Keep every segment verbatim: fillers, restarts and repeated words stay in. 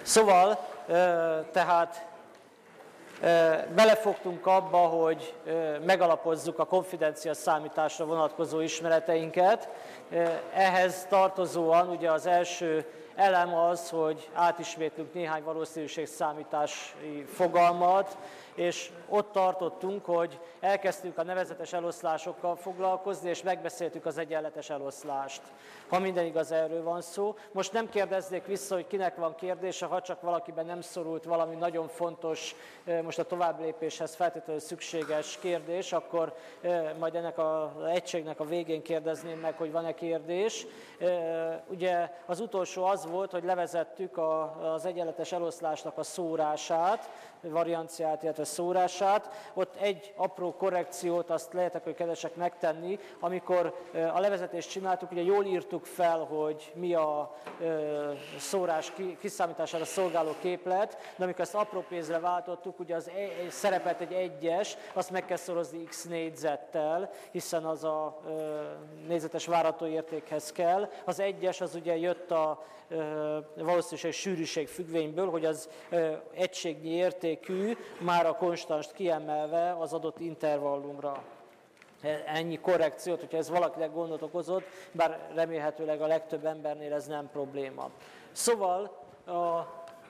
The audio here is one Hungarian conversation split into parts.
Szóval, tehát belefogtunk abba, hogy megalapozzuk a konfidencia számításra vonatkozó ismereteinket. Ehhez tartozóan ugye az első elem az, hogy átismétlünk néhány valószínűségszámítási fogalmat, és ott tartottunk, hogy elkezdtünk a nevezetes eloszlásokkal foglalkozni, és megbeszéltük az egyenletes eloszlást. Ha minden igaz, erről van szó. Most nem kérdeznék vissza, hogy kinek van kérdése, ha csak valakiben nem szorult valami nagyon fontos, most a továbblépéshez feltétlenül szükséges kérdés, akkor majd ennek az egységnek a végén kérdezném meg, hogy van-e kérdés. Ugye az utolsó az volt, hogy levezettük az egyenletes eloszlásnak a szórását, varianciát, illetve szórását. Ott egy apró korrekciót azt lehetek, hogy kedvesek megtenni, amikor a levezetést csináltuk, ugye jól írtuk fel, hogy mi a szórás kiszámítására szolgáló képlet, de amikor ezt apró pénzre váltottuk, ugye az szerepelt egy egyes, azt meg kell szorozni x négyzettel, hiszen az a négyzetes várható értékhez kell. Az egyes az ugye jött a valószínűség sűrűség függvényből, hogy az egységnyi értékű, már a konstanst kiemelve az adott intervallumra. Ennyi korrekciót, hogyha ez valakinek gondot okozott, bár remélhetőleg a legtöbb embernél ez nem probléma. Szóval a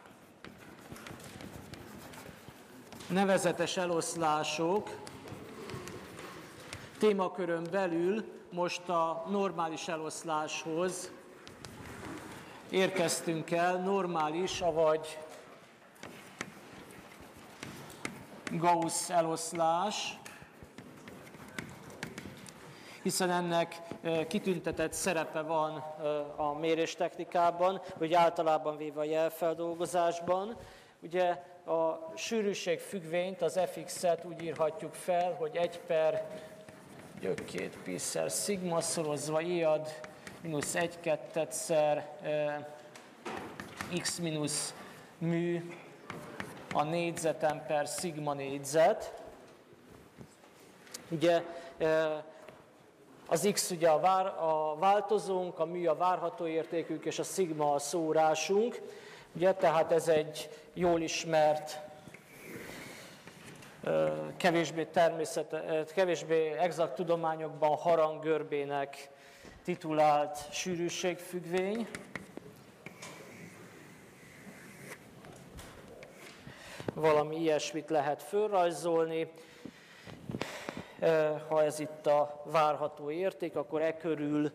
nevezetes eloszlások témakörön belül most a normális eloszláshoz érkeztünk el, normális, avagy Gauss eloszlás, hiszen ennek kitüntetett szerepe van a méréstechnikában, vagy általában véve a jelfeldolgozásban. Ugye a sűrűség függvényt, az ef iksz-et úgy írhatjuk fel, hogy egy per gyökkét pi-szer szigma szorozva i-ad mínusz egy kettedszer x mínusz mű a négyzeten per szigma négyzet. Ugye az x ugye a, vár, a változónk, a mű a várható értékünk, és a szigma a szórásunk. Ugye, tehát ez egy jól ismert, kevésbé, természet, kevésbé exakt tudományokban haranggörbének titulált sűrűségfüggvény. Valami ilyesmit lehet fölrajzolni. Ha ez itt a várható érték, akkor e körül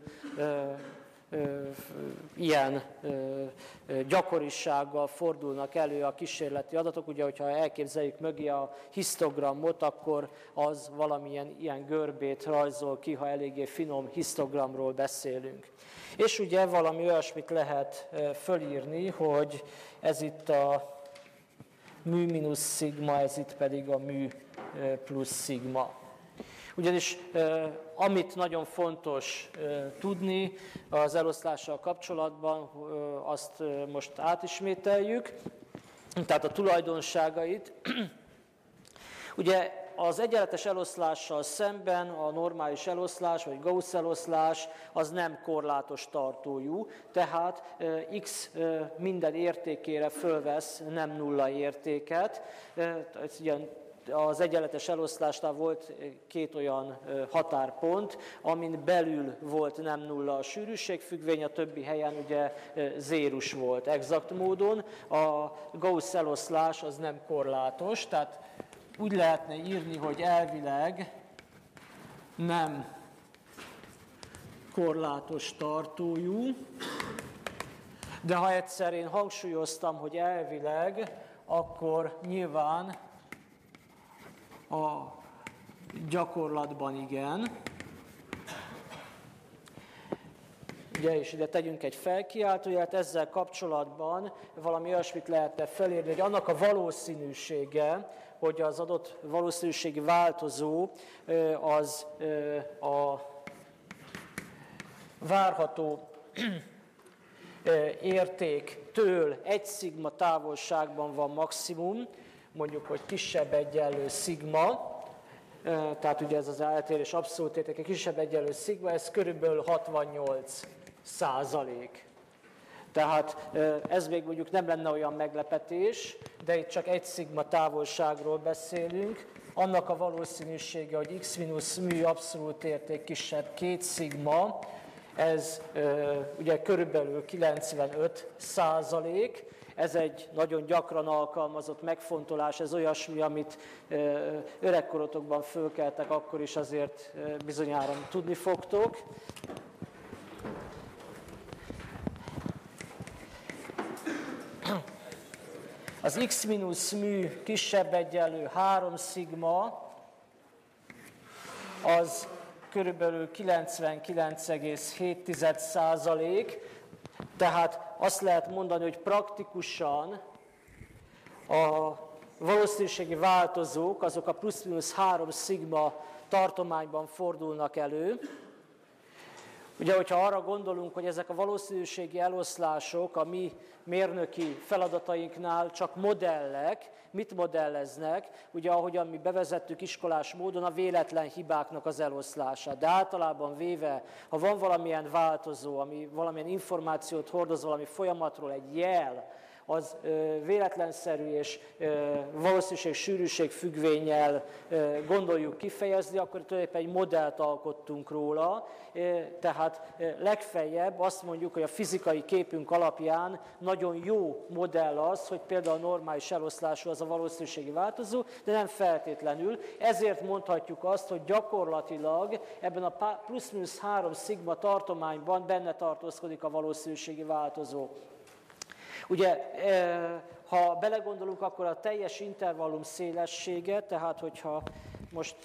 ilyen gyakorisággal fordulnak elő a kísérleti adatok. Ugye, hogyha elképzeljük mögé a histogramot, akkor az valamilyen ilyen görbét rajzol ki, ha eléggé finom histogramról beszélünk. És ugye valami olyasmit lehet fölírni, hogy ez itt a mű mínusz szigma, ez itt pedig a mű plusz szigma. Ugyanis amit nagyon fontos tudni az eloszlással kapcsolatban, azt most átismételjük, tehát a tulajdonságait. Ugye az egyenletes eloszlással szemben a normális eloszlás, vagy Gauss eloszlás, az nem korlátos tartójú, tehát x minden értékére fölvesz nem nulla értéket. Az egyenletes eloszlásnál volt két olyan határpont, amin belül volt nem nulla a sűrűségfüggvény, a többi helyen ugye zérus volt exakt módon. A Gauss eloszlás az nem korlátos, tehát úgy lehetne írni, hogy elvileg nem korlátos tartójú, de ha egyszer én hangsúlyoztam, hogy elvileg, akkor nyilván a gyakorlatban igen. Ugye, és ide tegyünk egy felkiáltójelet, ezzel kapcsolatban valami olyasmit lehetne felírni, hogy annak a valószínűsége, hogy az adott valószínűségi változó az a várható értéktől egy szigma távolságban van maximum, mondjuk, hogy kisebb egyenlő szigma, tehát ugye ez az eltérés abszolút értéke, kisebb egyenlő szigma, ez körülbelül hatvannyolc százalék. Tehát ez még mondjuk nem lenne olyan meglepetés, de itt csak egy szigma távolságról beszélünk. Annak a valószínűsége, hogy x mínusz μ abszolút érték kisebb két szigma, ez ugye körülbelül kilencvenöt százalék. Ez egy nagyon gyakran alkalmazott megfontolás, ez olyasmi, amit öregkorotokban fölkeltek, akkor is azért bizonyára tudni fogtok. Az x mínusz μ kisebb egyenlő három szigma, az körülbelül kilencvenkilenc egész hét százalék, tehát azt lehet mondani, hogy praktikusan a valószínűségi változók, azok a plusz-minusz három szigma tartományban fordulnak elő. Ugye, hogyha arra gondolunk, hogy ezek a valószínűségi eloszlások a mi mérnöki feladatainknál csak modellek, mit modelleznek? Ugye, ahogyan mi bevezettük iskolás módon a véletlen hibáknak az eloszlását. De általában véve, ha van valamilyen változó, ami valamilyen információt hordoz valami folyamatról, egy jel, az véletlenszerű és valószínűség sűrűség függvénnyel gondoljuk kifejezni, akkor tulajdonképpen egy modellt alkottunk róla, tehát legfeljebb azt mondjuk, hogy a fizikai képünk alapján nagyon jó modell az, hogy például a normális eloszlású az a valószínűségi változó, de nem feltétlenül. Ezért mondhatjuk azt, hogy gyakorlatilag ebben a plusz-minusz három szigma tartományban benne tartózkodik a valószínűségi változó. Ugye, ha belegondolunk, akkor a teljes intervallum szélessége, tehát hogyha most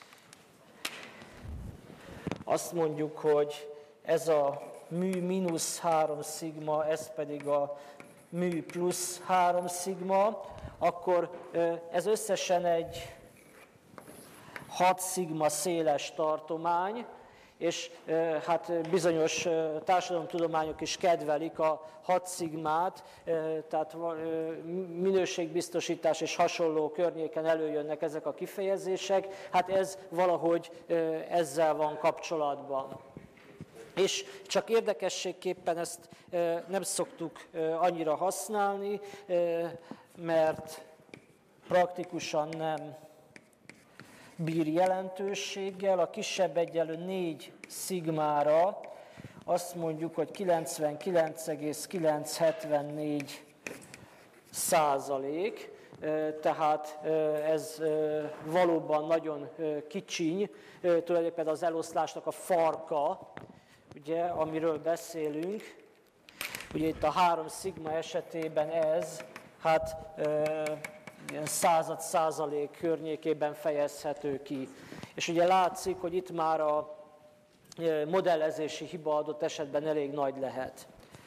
azt mondjuk, hogy ez a μ mínusz három szigma, ez pedig a μ plusz három szigma, akkor ez összesen egy hat szigma széles tartomány, és hát bizonyos társadalomtudományok is kedvelik a hat szigmát, tehát minőségbiztosítás és hasonló környéken előjönnek ezek a kifejezések, hát ez valahogy ezzel van kapcsolatban. És csak érdekességképpen ezt nem szoktuk annyira használni, mert praktikusan nem bír jelentőséggel. A kisebb egyenlő négy szigmára azt mondjuk, hogy kilencvenkilenc egész kilencszázhetvennégy százalék, tehát ez valóban nagyon kicsiny, tulajdonképpen az eloszlásnak a farka, ugye, amiről beszélünk. Ugye itt a három szigma esetében ez, hát ilyen század százalék környékében fejezhető ki. És ugye látszik, hogy itt már a modellezési hiba adott esetben elég nagy lehet.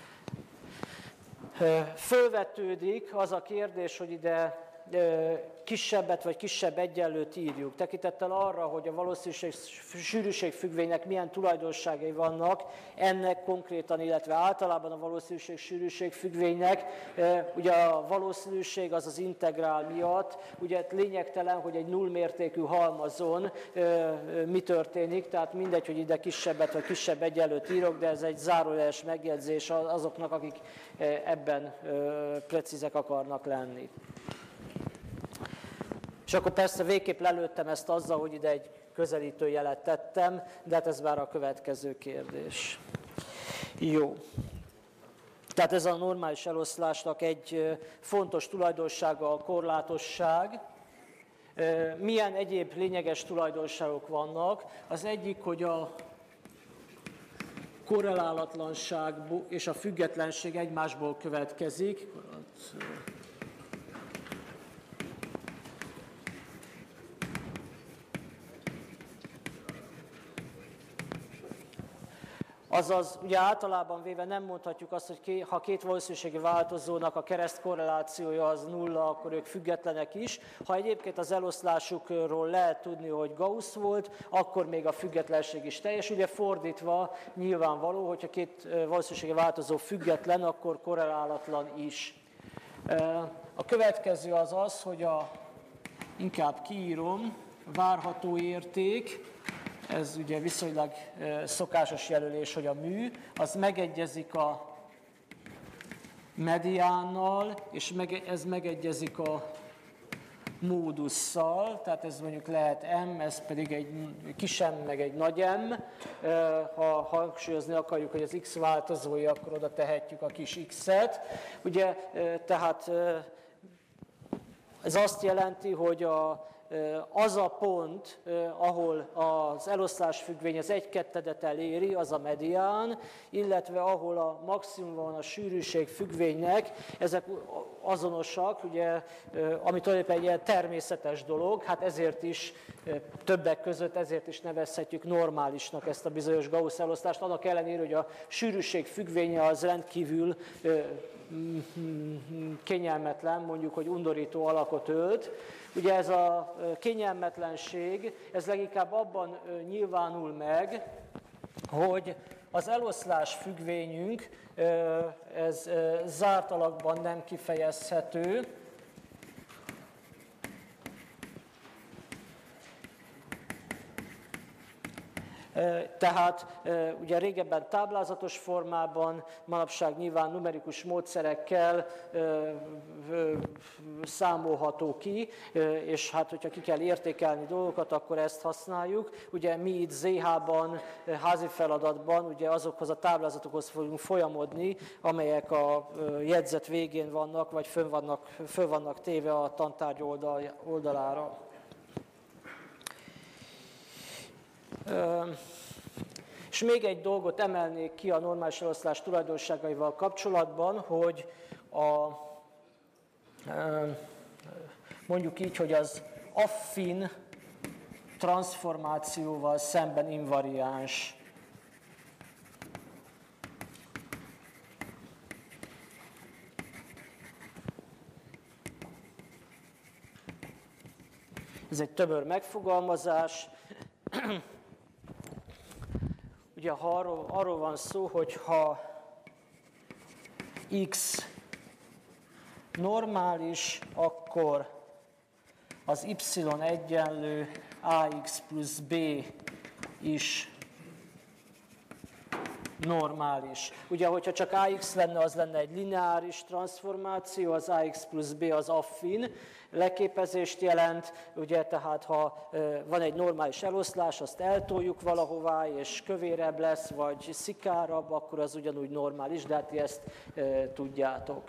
Fölvetődik az a kérdés, hogy ide kisebbet vagy kisebb egyenlőt írjuk. Tekintettel arra, hogy a valószínűség sűrűség függvénynek milyen tulajdonságai vannak, ennek konkrétan, illetve általában a valószínűség sűrűség függvénynek, ugye a valószínűség az az integrál miatt, ugye lényegtelen, hogy egy nullmértékű halmazon mi történik, tehát mindegy, hogy ide kisebbet vagy kisebb egyenlőt írok, de ez egy zárójeles megjegyzés azoknak, akik ebben precízek akarnak lenni. És akkor persze végképp lelőttem ezt azzal, hogy ide egy közelítő jelet tettem, de hát ez már a következő kérdés. Jó. Tehát ez a normális eloszlásnak egy fontos tulajdonsága a korlátosság. Milyen egyéb lényeges tulajdonságok vannak? Az egyik, hogy a korrelálatlanság és a függetlenség egymásból következik. Azaz, ugye általában véve nem mondhatjuk azt, hogy ha két valószínűségi változónak a keresztkorrelációja az nulla, akkor ők függetlenek is. Ha egyébként az eloszlásukról lehet tudni, hogy Gauss volt, akkor még a függetlenség is teljes. Ugye fordítva nyilvánvaló, hogyha két valószínűségi változó független, akkor korrelálatlan is. A következő az az, hogy a, inkább kiírom, várható érték, ez ugye viszonylag szokásos jelölés, hogy a mű, az megegyezik a mediánnal, és ez megegyezik a módusszal, tehát ez mondjuk lehet M, ez pedig egy kis M, meg egy nagy M. Ha hangsúlyozni akarjuk, hogy az X változója, akkor oda tehetjük a kis X-et. Ugye, tehát ez azt jelenti, hogy a, az a pont, ahol az eloszlásfüggvény az egy kettedet eléri, az a medián, illetve ahol a maximum van a sűrűség függvénynek, ezek azonosak, ugye, ami tulajdonképpen egy ilyen természetes dolog, hát ezért is többek között, ezért is nevezhetjük normálisnak ezt a bizonyos Gauss eloszlást, annak ellenére, hogy a sűrűség függvénye az rendkívül kényelmetlen, mondjuk, hogy undorító alakot ölt. Ugye ez a kényelmetlenség, ez leginkább abban nyilvánul meg, hogy az eloszlás függvényünk, ez zárt alakban nem kifejezhető, Tehát ugye régebben táblázatos formában, manapság nyilván numerikus módszerekkel számolható ki, és hát hogyha ki kell értékelni dolgokat, akkor ezt használjuk. Ugye mi itt zé há-ban, házi feladatban ugye azokhoz a táblázatokhoz fogunk folyamodni, amelyek a jegyzet végén vannak, vagy fönn vannak, fönn vannak téve a tantárgy oldal, oldalára. És még egy dolgot emelnék ki a normális eloszlás tulajdonságaival kapcsolatban, hogy a, mondjuk így, hogy az affin transformációval szemben invariáns. Ez egy tömör megfogalmazás. Ugye ha arról, arról van szó, hogy ha x normális, akkor az y egyenlő ax plusz b is normális. Ugye, hogyha csak ax lenne, az lenne egy lineáris transformáció, az ax plusz b az affin leképezést jelent, ugye, tehát ha van egy normális eloszlás, azt eltoljuk valahová, és kövérebb lesz, vagy szikárabb, akkor az ugyanúgy normális, de hát ti ezt e, tudjátok.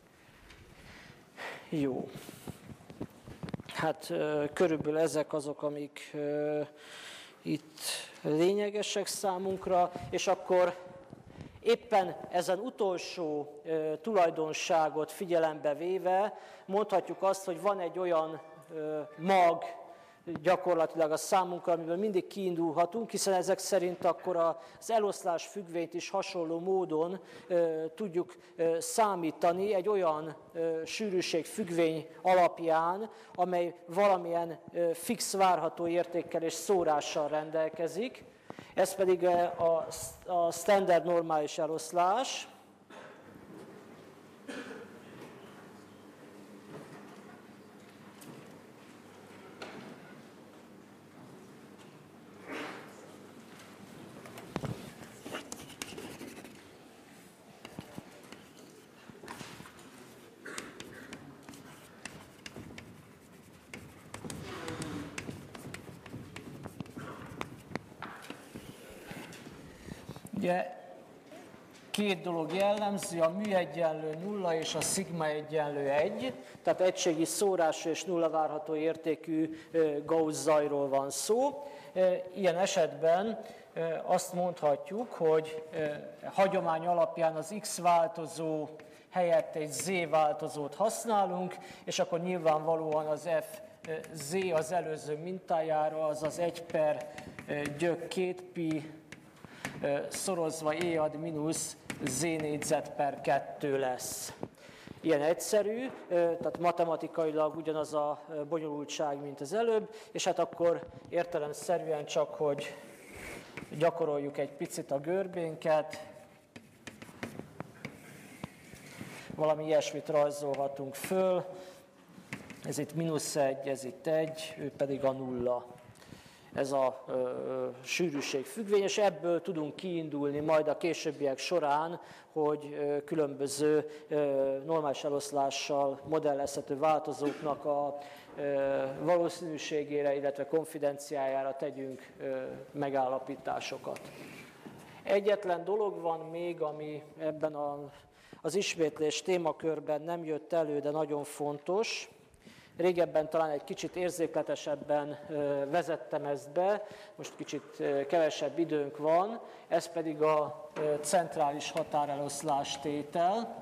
Jó. Hát e, körülbelül ezek azok, amik e, itt lényegesek számunkra, és akkor éppen ezen utolsó e, tulajdonságot figyelembe véve mondhatjuk azt, hogy van egy olyan e, mag gyakorlatilag a számunkra, amiből mindig kiindulhatunk, hiszen ezek szerint akkor az eloszlás függvényt is hasonló módon e, tudjuk e, számítani egy olyan e, sűrűség függvény alapján, amely valamilyen e, fix várható értékkel és szórással rendelkezik. Ez pedig a, a standard normális eloszlás. Ugye két dolog jellemzi, a mű egyenlő nulla és a szigma egyenlő egy, tehát egységi szórású és nulla várható értékű Gauss zajról van szó. Ilyen esetben azt mondhatjuk, hogy hagyomány alapján az x változó helyett egy z változót használunk, és akkor nyilvánvalóan az f z az előző mintájára, az az egy per gyök két pi szorozva e ad mínusz z négyzet per kettő lesz. Ilyen egyszerű, tehát matematikailag ugyanaz a bonyolultság, mint az előbb, és hát akkor értelemszerűen csak, hogy gyakoroljuk egy picit a görbénket, valami ilyesmit rajzolhatunk föl, ez itt mínusz egy, ez itt egy, ő pedig a nulla. ez a ö, sűrűség függvény, és ebből tudunk kiindulni majd a későbbiek során, hogy ö, különböző ö, normális eloszlással modellezhető változóknak a ö, valószínűségére, illetve konfidenciájára tegyünk ö, megállapításokat. Egyetlen dolog van még, ami ebben a, az ismétlés témakörben nem jött elő, de nagyon fontos. Régebben talán egy kicsit érzékletesebben vezettem ezt be, most kicsit kevesebb időnk van, ez pedig a centrális határeloszlás tétel.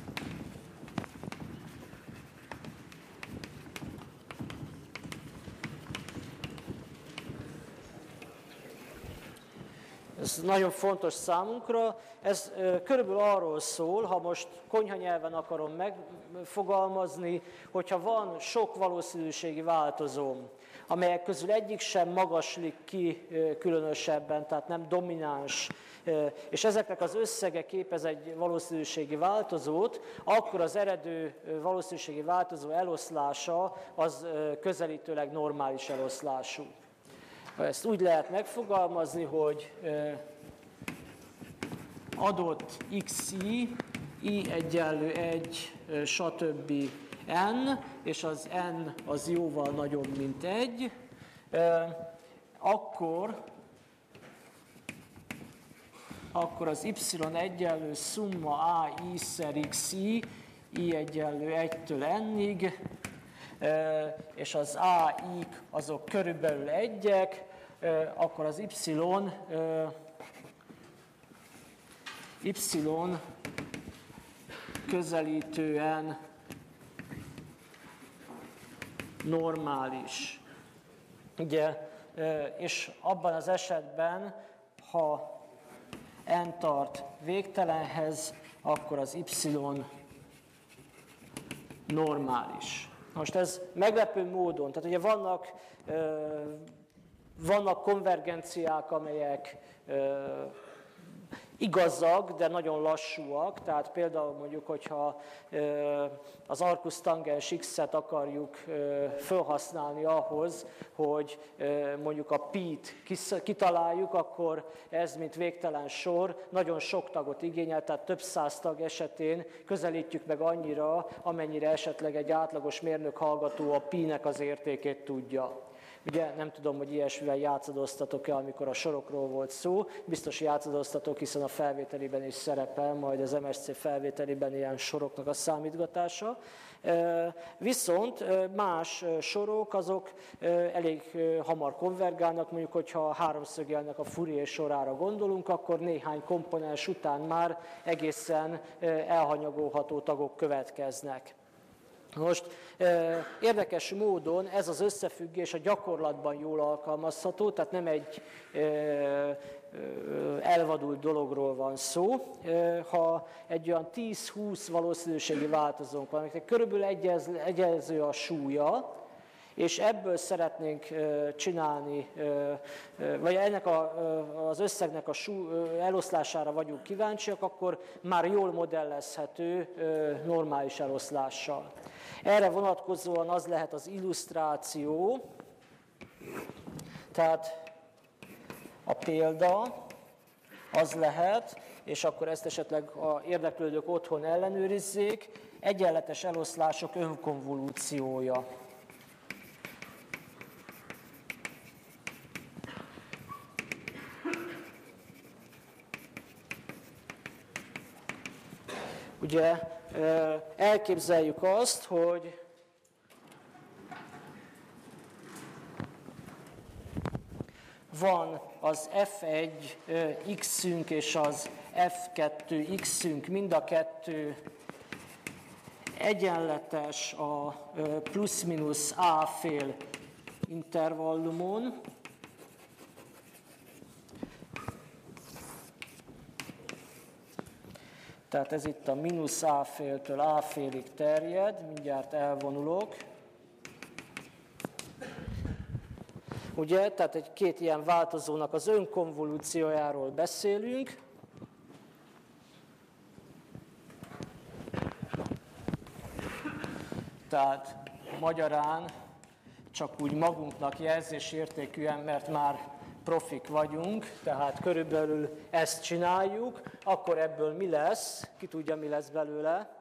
Ez nagyon fontos számunkra. Ez körülbelül arról szól, ha most konyhanyelven akarom megfogalmazni, hogyha van sok valószínűségi változóm, amelyek közül egyik sem magaslik ki különösebben, tehát nem domináns, és ezeknek az összege képez egy valószínűségi változót, akkor az eredő valószínűségi változó eloszlása az közelítőleg normális eloszlású. Ezt úgy lehet megfogalmazni, hogy adott xi, i egyenlő egy, stb. N, és az n az jóval nagyobb, mint egy, akkor, akkor az y egyenlő szumma a i szer xi, i egyenlő egytől n-ig, és az á i-k azok körülbelül egyek, akkor az y, y közelítően normális. Ugye, és abban az esetben, ha n tart végtelenhez, akkor az y normális. Most ez meglepő módon, tehát ugye vannak, vannak konvergenciák, amelyek igazak, de nagyon lassúak, tehát például mondjuk, hogyha az arcus tangens x-et akarjuk felhasználni ahhoz, hogy mondjuk a pi-t kitaláljuk, akkor ez, mint végtelen sor, nagyon sok tagot igényel, tehát több száz tag esetén közelítjük meg annyira, amennyire esetleg egy átlagos mérnök hallgató a pi-nek az értékét tudja. Ugye nem tudom, hogy ilyesmivel játszadoztatok-e, amikor a sorokról volt szó. Biztos játszadoztatok, hiszen a felvételiben is szerepel, majd az em es cé felvételiben ilyen soroknak a számítgatása. Viszont más sorok azok elég hamar konvergálnak, mondjuk, hogyha a háromszögjelnek a Fourier sorára gondolunk, akkor néhány komponens után már egészen elhanyagolható tagok következnek. Most érdekes módon ez az összefüggés a gyakorlatban jól alkalmazható, tehát nem egy elvadult dologról van szó. Ha egy olyan tíz-húsz valószínűségi változónk van, aminek körülbelül egyez, egyező a súlya, és ebből szeretnénk csinálni, vagy ennek a, az összegnek a sú, eloszlására vagyunk kíváncsiak, akkor már jól modellezhető normális eloszlással. Erre vonatkozóan az lehet az illusztráció, tehát a példa az lehet, és akkor ezt esetleg a érdeklődők otthon ellenőrizzék, egyenletes eloszlások önkonvolúciója. Ugye elképzeljük azt, hogy van az ef egy x-ünk és az ef kettő x-ünk, mind a kettő egyenletes a plusz-minusz a fél intervallumon. Tehát ez itt a mínusz a féltől a félig terjed, mindjárt elvonulok. Ugye, tehát egy két ilyen változónak az önkonvolúciójáról beszélünk. Tehát magyarán csak úgy magunknak jelzésértékűen, mert már profik vagyunk, tehát körülbelül ezt csináljuk, akkor ebből mi lesz? Ki tudja, mi lesz belőle?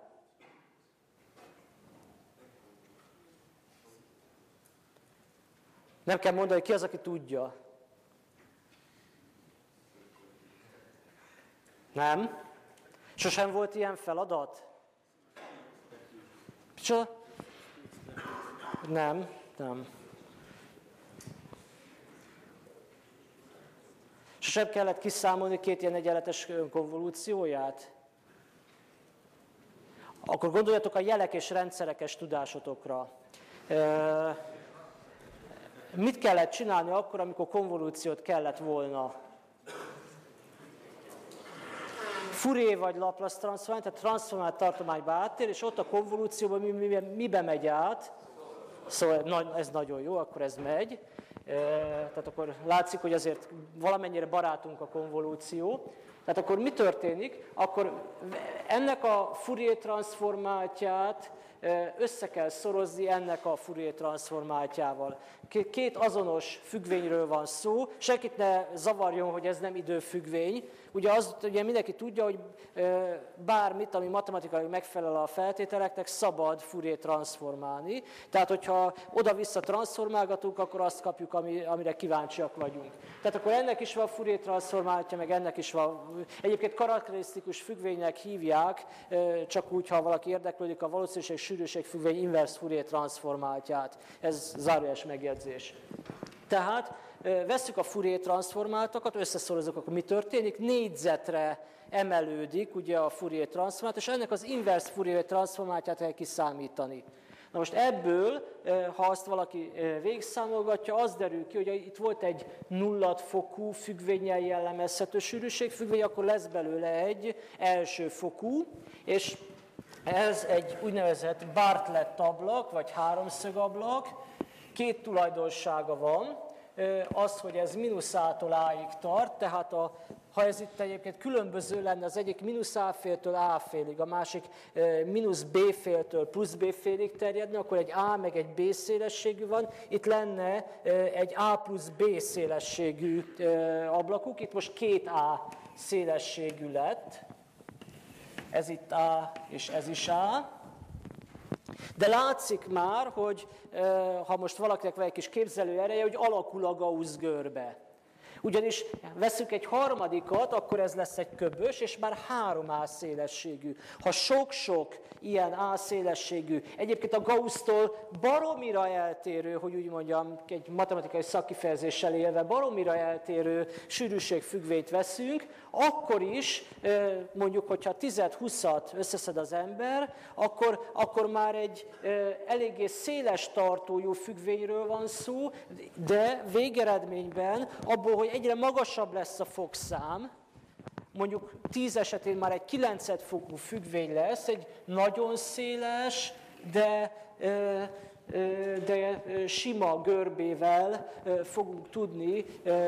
Nem kell mondani, ki az, aki tudja. Nem? Sosem volt ilyen feladat? Micsoda? Nem, nem. Sosem kellett kiszámolni két ilyen egyenletes konvolúcióját? Akkor gondoljatok a jelek és rendszerekes tudásotokra. Mit kellett csinálni akkor, amikor konvolúciót kellett volna? Fourier vagy Laplace transform, tehát transformált tartományba áttér, és ott a konvolúcióban miben mi, mi megy át? Szóval ez nagyon jó, akkor ez megy. Tehát akkor látszik, hogy azért valamennyire barátunk a konvolúció. Tehát akkor mi történik? Akkor ennek a Fourier transformáltját össze kell szorozni ennek a Fourier transformáltjával. Két azonos függvényről van szó, senkit ne zavarjon, hogy ez nem időfüggvény. Ugye, az, ugye mindenki tudja, hogy bármit, ami matematikailag megfelel a feltételeknek, szabad Fourier transformálni. Tehát, hogyha oda-vissza transformálgatunk, akkor azt kapjuk, ami, amire kíváncsiak vagyunk. Tehát akkor ennek is van Fourier transformáltja, meg ennek is van. Egyébként karakterisztikus függvénynek hívják, csak úgy, ha valaki érdeklődik, a valószínűség sűrűség függvény inverse Fourier transformáltját. Ez zárójeles megjegyzés. Tehát vesszük a Fourier transformáltakat, összeszorozunk, akkor mi történik? Négyzetre emelődik ugye a Fourier transformált, és ennek az inverse Fourier transformáltját kell kiszámítani. Na most ebből, ha azt valaki végigszámolgatja, az derül ki, hogy itt volt egy nulladfokú függvénnyel jellemezhető sűrűségfüggvény, akkor lesz belőle egy elsőfokú, és ez egy úgynevezett Bartlett ablak, vagy háromszögablak. Két tulajdonsága van. Az, hogy ez mínusz A-tól A-ig tart, tehát a, ha ez itt egyébként különböző lenne, az egyik mínusz A féltől A félig, a másik mínusz B féltől plusz B félig terjedne, akkor egy A meg egy B szélességű van, itt lenne egy A plusz B szélességű ablakuk, itt most két A szélességű lett, ez itt A és ez is A. De látszik már, hogy ha most valakinek van egy kis képzelő ereje, hogy alakul a Gauss görbe. Ugyanis veszünk egy harmadikat, akkor ez lesz egy köbös, és már három A szélességű. Ha sok-sok ilyen A szélességű, egyébként a Gauss-tól baromira eltérő, hogy úgy mondjam, egy matematikai szakkifejezéssel élve, baromira eltérő sűrűségfüggvényt veszünk, akkor is, mondjuk, hogyha tízet-húszat összeszed az ember, akkor, akkor már egy eléggé széles tartójú függvényről van szó, de végeredményben abból, hogy egyre magasabb lesz a fokszám, mondjuk tíz esetén már egy kilencfokú függvény lesz, egy nagyon széles, de, de sima görbével fogunk tudni,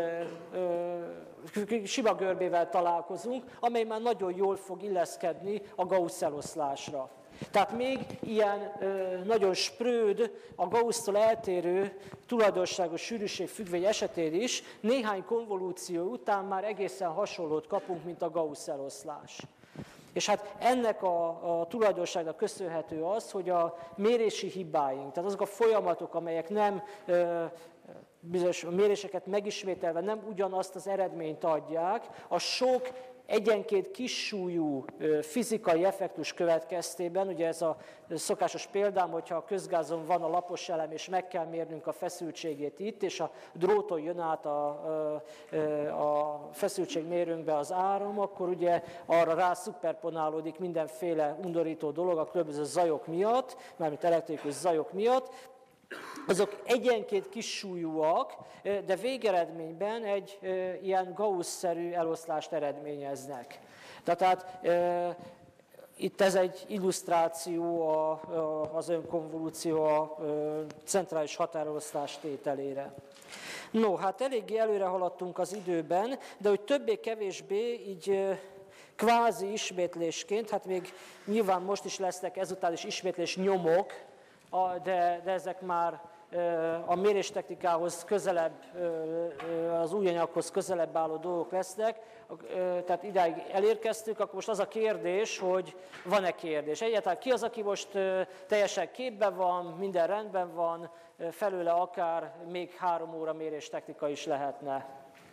sima görbével találkozunk, amely már nagyon jól fog illeszkedni a Gauss eloszlásra. Tehát még ilyen ö, nagyon spröd, a Gauss-tól eltérő tulajdonságos sűrűségfüggvény esetén is néhány konvolúció után már egészen hasonlót kapunk, mint a Gauss eloszlás. És hát ennek a, a tulajdonságnak köszönhető az, hogy a mérési hibáink, tehát azok a folyamatok, amelyek nem ö, bizonyos méréseket megismételve nem ugyanazt az eredményt adják, a sok egyenként kissúlyú fizikai effektus következtében, ugye ez a szokásos példám, hogyha a közgázon van a lapos elem, és meg kell mérnünk a feszültségét itt, és a dróton jön át a, a, a feszültségmérőnkbe az áram, akkor ugye arra rá szuperponálódik mindenféle undorító dolog a különböző zajok miatt, mármint elektrikus zajok miatt, azok egyenként kissúlyúak, de végeredményben egy e, ilyen Gauss-szerű eloszlást eredményeznek. Tehát e, itt ez egy illusztráció a, a, az önkonvolúció a, a centrális határosztás tételére. No, hát eléggé előre haladtunk az időben, de hogy többé-kevésbé így e, kvázi ismétlésként, hát még nyilván most is lesznek ezután is ismétlés nyomok, A, de, de ezek már a méréstechnikához közelebb, az új anyaghoz közelebb álló dolgok lesznek, tehát idáig elérkeztünk, akkor most az a kérdés, hogy van-e kérdés. Egyáltalán ki az, aki most teljesen képben van, minden rendben van, felőle akár még három óra méréstechnika is lehetne.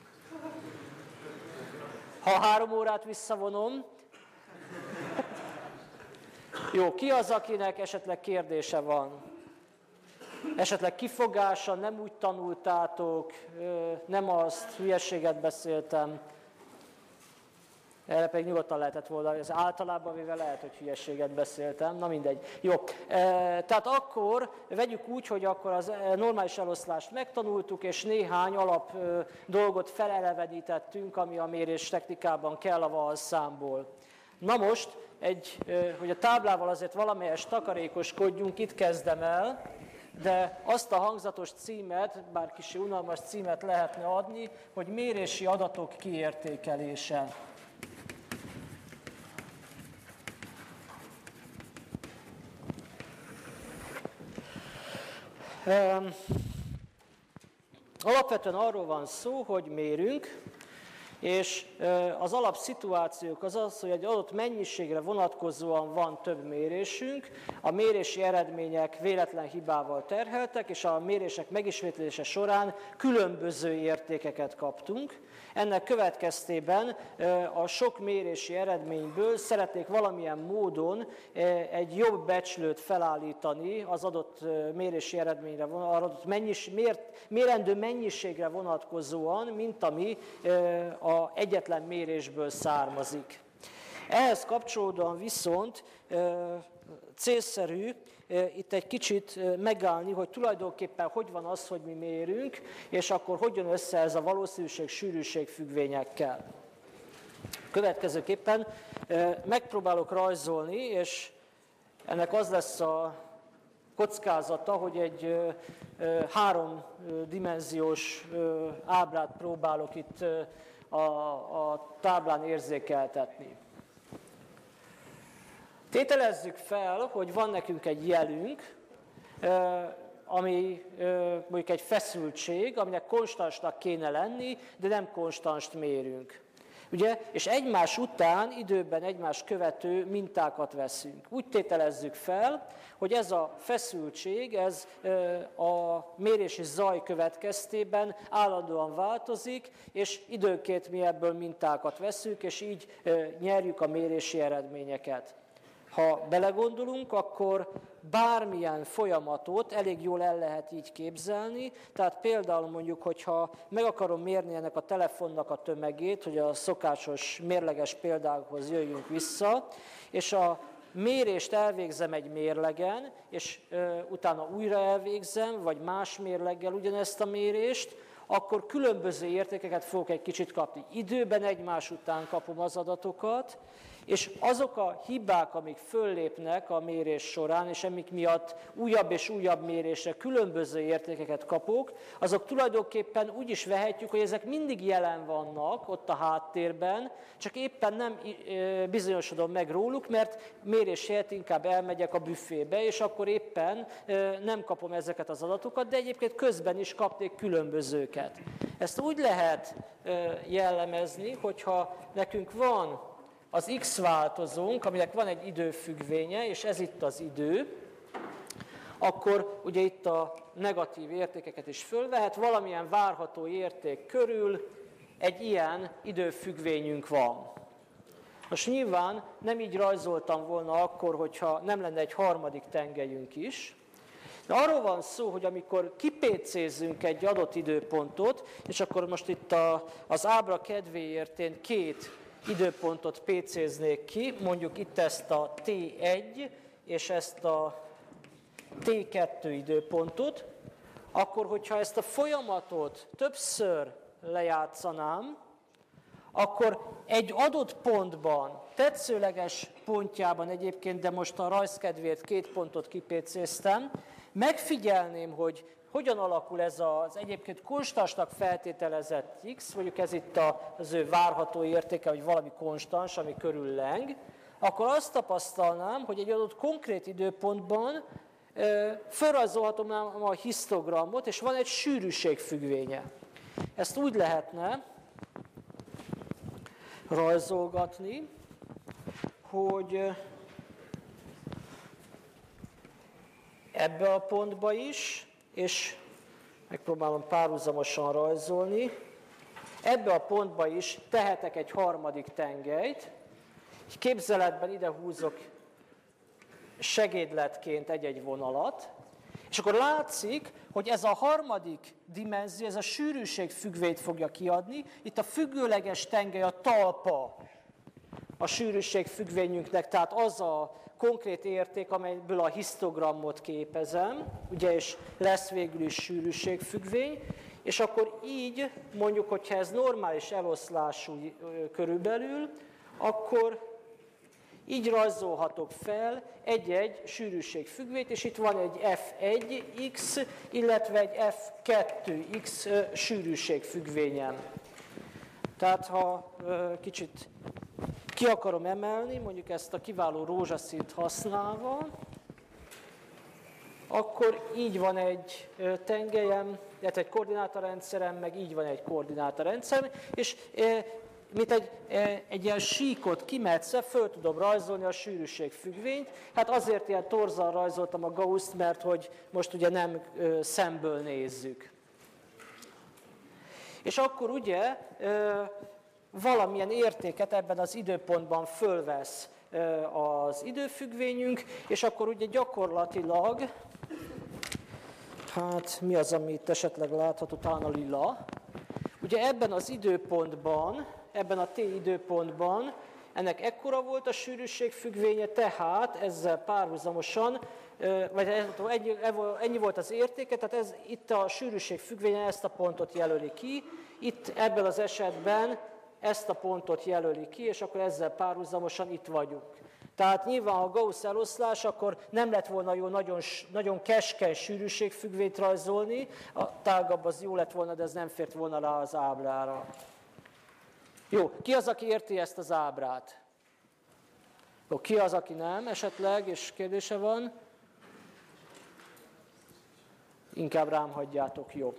Ha három órát visszavonom, jó, ki az, akinek esetleg kérdése van? Esetleg kifogása, nem úgy tanultátok, nem azt, hülyeséget beszéltem. Erre pedig nyugodtan lehetett volna, ez általában véve lehet, hogy hülyeséget beszéltem, na mindegy. Jó, tehát akkor vegyük úgy, hogy akkor az normális eloszlást megtanultuk, és néhány alap dolgot felelevenítettünk, ami a mérés technikában kell a valszámból. Na most, egy, hogy a táblával azért valamelyest takarékoskodjunk, itt kezdem el, de azt a hangzatos címet, bár kicsi unalmas címet lehetne adni, hogy mérési adatok kiértékelése. Alapvetően arról van szó, hogy mérünk, és az alapszituációk az az, hogy egy adott mennyiségre vonatkozóan van több mérésünk, a mérési eredmények véletlen hibával terheltek, és a mérések megismétlése során különböző értékeket kaptunk. Ennek következtében a sok mérési eredményből szeretnék valamilyen módon egy jobb becslőt felállítani az adott mérési eredményre, az adott mennyis, mért, mérendő mennyiségre vonatkozóan, mint ami a egyetlen mérésből származik. Ehhez kapcsolódóan viszont célszerű itt egy kicsit megállni, hogy tulajdonképpen hogy van az, hogy mi mérünk, és akkor hogy jön össze ez a valószínűség-sűrűség függvényekkel. Következőképpen megpróbálok rajzolni, és ennek az lesz a kockázata, hogy egy háromdimenziós ábrát próbálok itt a, a táblán érzékeltetni. Tételezzük fel, hogy van nekünk egy jelünk, ami mondjuk egy feszültség, aminek konstansnak kéne lenni, de nem konstanst mérünk. Ugye? És egymás után, időben egymás követő mintákat veszünk. Úgy tételezzük fel, hogy ez a feszültség, ez a mérési zaj következtében állandóan változik, és időnként mi ebből mintákat veszünk, és így nyerjük a mérési eredményeket. Ha belegondolunk, akkor bármilyen folyamatot elég jól el lehet így képzelni, tehát például mondjuk, hogyha meg akarom mérni ennek a telefonnak a tömegét, hogy a szokásos mérleges példákhoz jöjjünk vissza, és a mérést elvégzem egy mérlegen, és ö, utána újra elvégzem, vagy más mérleggel ugyanezt a mérést, akkor különböző értékeket fogok egy kicsit kapni. Időben egymás után kapom az adatokat, és azok a hibák, amik föllépnek a mérés során, és amik miatt újabb és újabb mérésre különböző értékeket kapok, azok tulajdonképpen úgy is vehetjük, hogy ezek mindig jelen vannak ott a háttérben, csak éppen nem bizonyosodom meg róluk, mert mérés helyett inkább elmegyek a büfébe, és akkor éppen nem kapom ezeket az adatokat, de egyébként közben is kapnék különbözőket. Ezt úgy lehet jellemezni, hogyha nekünk van az x változónk, aminek van egy időfüggvénye, és ez itt az idő, akkor ugye itt a negatív értékeket is fölvehet, valamilyen várható érték körül egy ilyen időfüggvényünk van. Most nyilván nem így rajzoltam volna akkor, hogyha nem lenne egy harmadik tengelyünk is. De arról van szó, hogy amikor kipécézzünk egy adott időpontot, és akkor most itt a, az ábra kedvéért én két időpontot pécéznék ki, mondjuk itt ezt a té egy és ezt a té kettő időpontot, akkor hogyha ezt a folyamatot többször lejátszanám, akkor egy adott pontban, tetszőleges pontjában egyébként, de most a rajzkedvéért két pontot kipécéztem, megfigyelném, hogy hogyan alakul ez az egyébként konstansnak feltételezett x, mondjuk ez itt az ő várható értéke, vagy valami konstans, ami körül leng, akkor azt tapasztalnám, hogy egy adott konkrét időpontban Felrajzolhatom a histogramot, és van egy sűrűségfüggvénye. Ezt úgy lehetne rajzolgatni, hogy ebbe a pontba is, és megpróbálom párhuzamosan rajzolni, ebbe a pontba is tehetek egy harmadik tengelyt, egy képzeletben ide húzok segédletként egy-egy vonalat, és akkor látszik, hogy ez a harmadik dimenzió, ez a sűrűségfüggvényt fogja kiadni. Itt a függőleges tengely a talpa a sűrűségfüggvényünknek, tehát az a konkrét érték, amelyből a histogramot képezem, ugye, és lesz végül is sűrűségfüggvény, és akkor így, mondjuk, hogyha ez normális eloszlású körülbelül, akkor így rajzolhatok fel egy-egy sűrűségfüggvényt, és itt van egy ef egy x, illetve egy ef kettő x sűrűségfüggvényem. Tehát ha kicsit ki akarom emelni, mondjuk ezt a kiváló rózsaszínt használva, akkor így van egy tengelyem, illetve egy koordinátorrendszerem, meg így van egy koordinátorrendszerem, és mint egy, egy ilyen síkot kimetszve föl tudom rajzolni a sűrűségfüggvényt. Hát azért ilyen torzan rajzoltam a Gausst, mert hogy most ugye nem szemből nézzük. És akkor ugye valamilyen értéket ebben az időpontban fölvesz az időfüggvényünk, és akkor ugye gyakorlatilag, hát mi az, ami itt esetleg látható, talán a lila, ugye ebben az időpontban, ebben a t időpontban ennek ekkora volt a sűrűségfüggvénye, tehát ezzel párhuzamosan, vagy ennyi, ennyi volt az értéke, tehát ez, itt a sűrűségfüggvénye ezt a pontot jelöli ki, itt ebben az esetben ezt a pontot jelöli ki, és akkor ezzel párhuzamosan itt vagyunk. Tehát nyilván, ha Gauss eloszlás, akkor nem lett volna jó nagyon, nagyon keskeny sűrűségfüggvényt rajzolni, a tágabb az jó lett volna, de ez nem fért volna rá az ábrára. Jó, ki az, aki érti ezt az ábrát? Jó, ki az, aki nem esetleg, és kérdése van? Inkább rám hagyjátok, jó.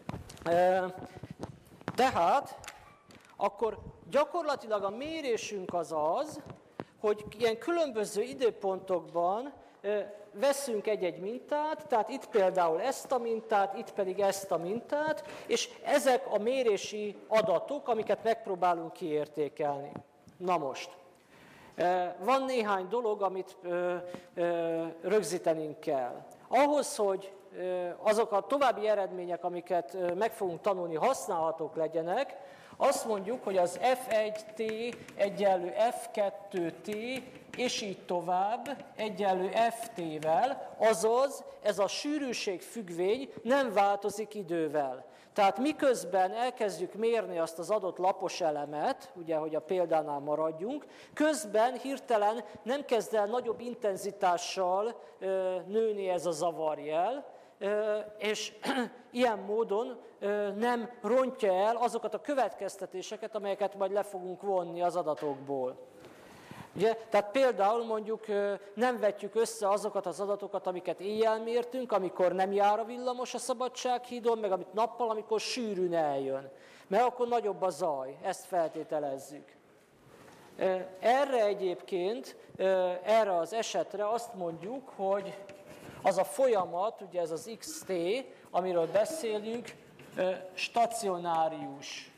Tehát, akkor gyakorlatilag a mérésünk az az, hogy ilyen különböző időpontokban veszünk egy-egy mintát, tehát itt például ezt a mintát, itt pedig ezt a mintát, és ezek a mérési adatok, amiket megpróbálunk kiértékelni. Na most, van néhány dolog, amit rögzítenünk kell. Ahhoz, hogy azok a további eredmények, amiket meg fogunk tanulni, használhatók legyenek, azt mondjuk, hogy az ef egy t egyenlő ef kettő t, és így tovább, egyenlő ef t-vel, azaz ez a sűrűségfüggvény nem változik idővel. Tehát miközben elkezdjük mérni azt az adott lapos elemet, ugye, hogy a példánál maradjunk, közben hirtelen nem kezd el nagyobb intenzitással nőni ez a zavarjel, és ilyen módon nem rontja el azokat a következtetéseket, amelyeket majd le fogunk vonni az adatokból. Ugye? Tehát például mondjuk nem vetjük össze azokat az adatokat, amiket éjjel mértünk, amikor nem jár a villamos a Szabadsághídon, meg amit nappal, amikor sűrűn eljön. Mert akkor nagyobb a zaj, ezt feltételezzük. Erre egyébként, erre az esetre azt mondjuk, hogy az a folyamat, ugye ez az xt, amiről beszélünk, stacionárius.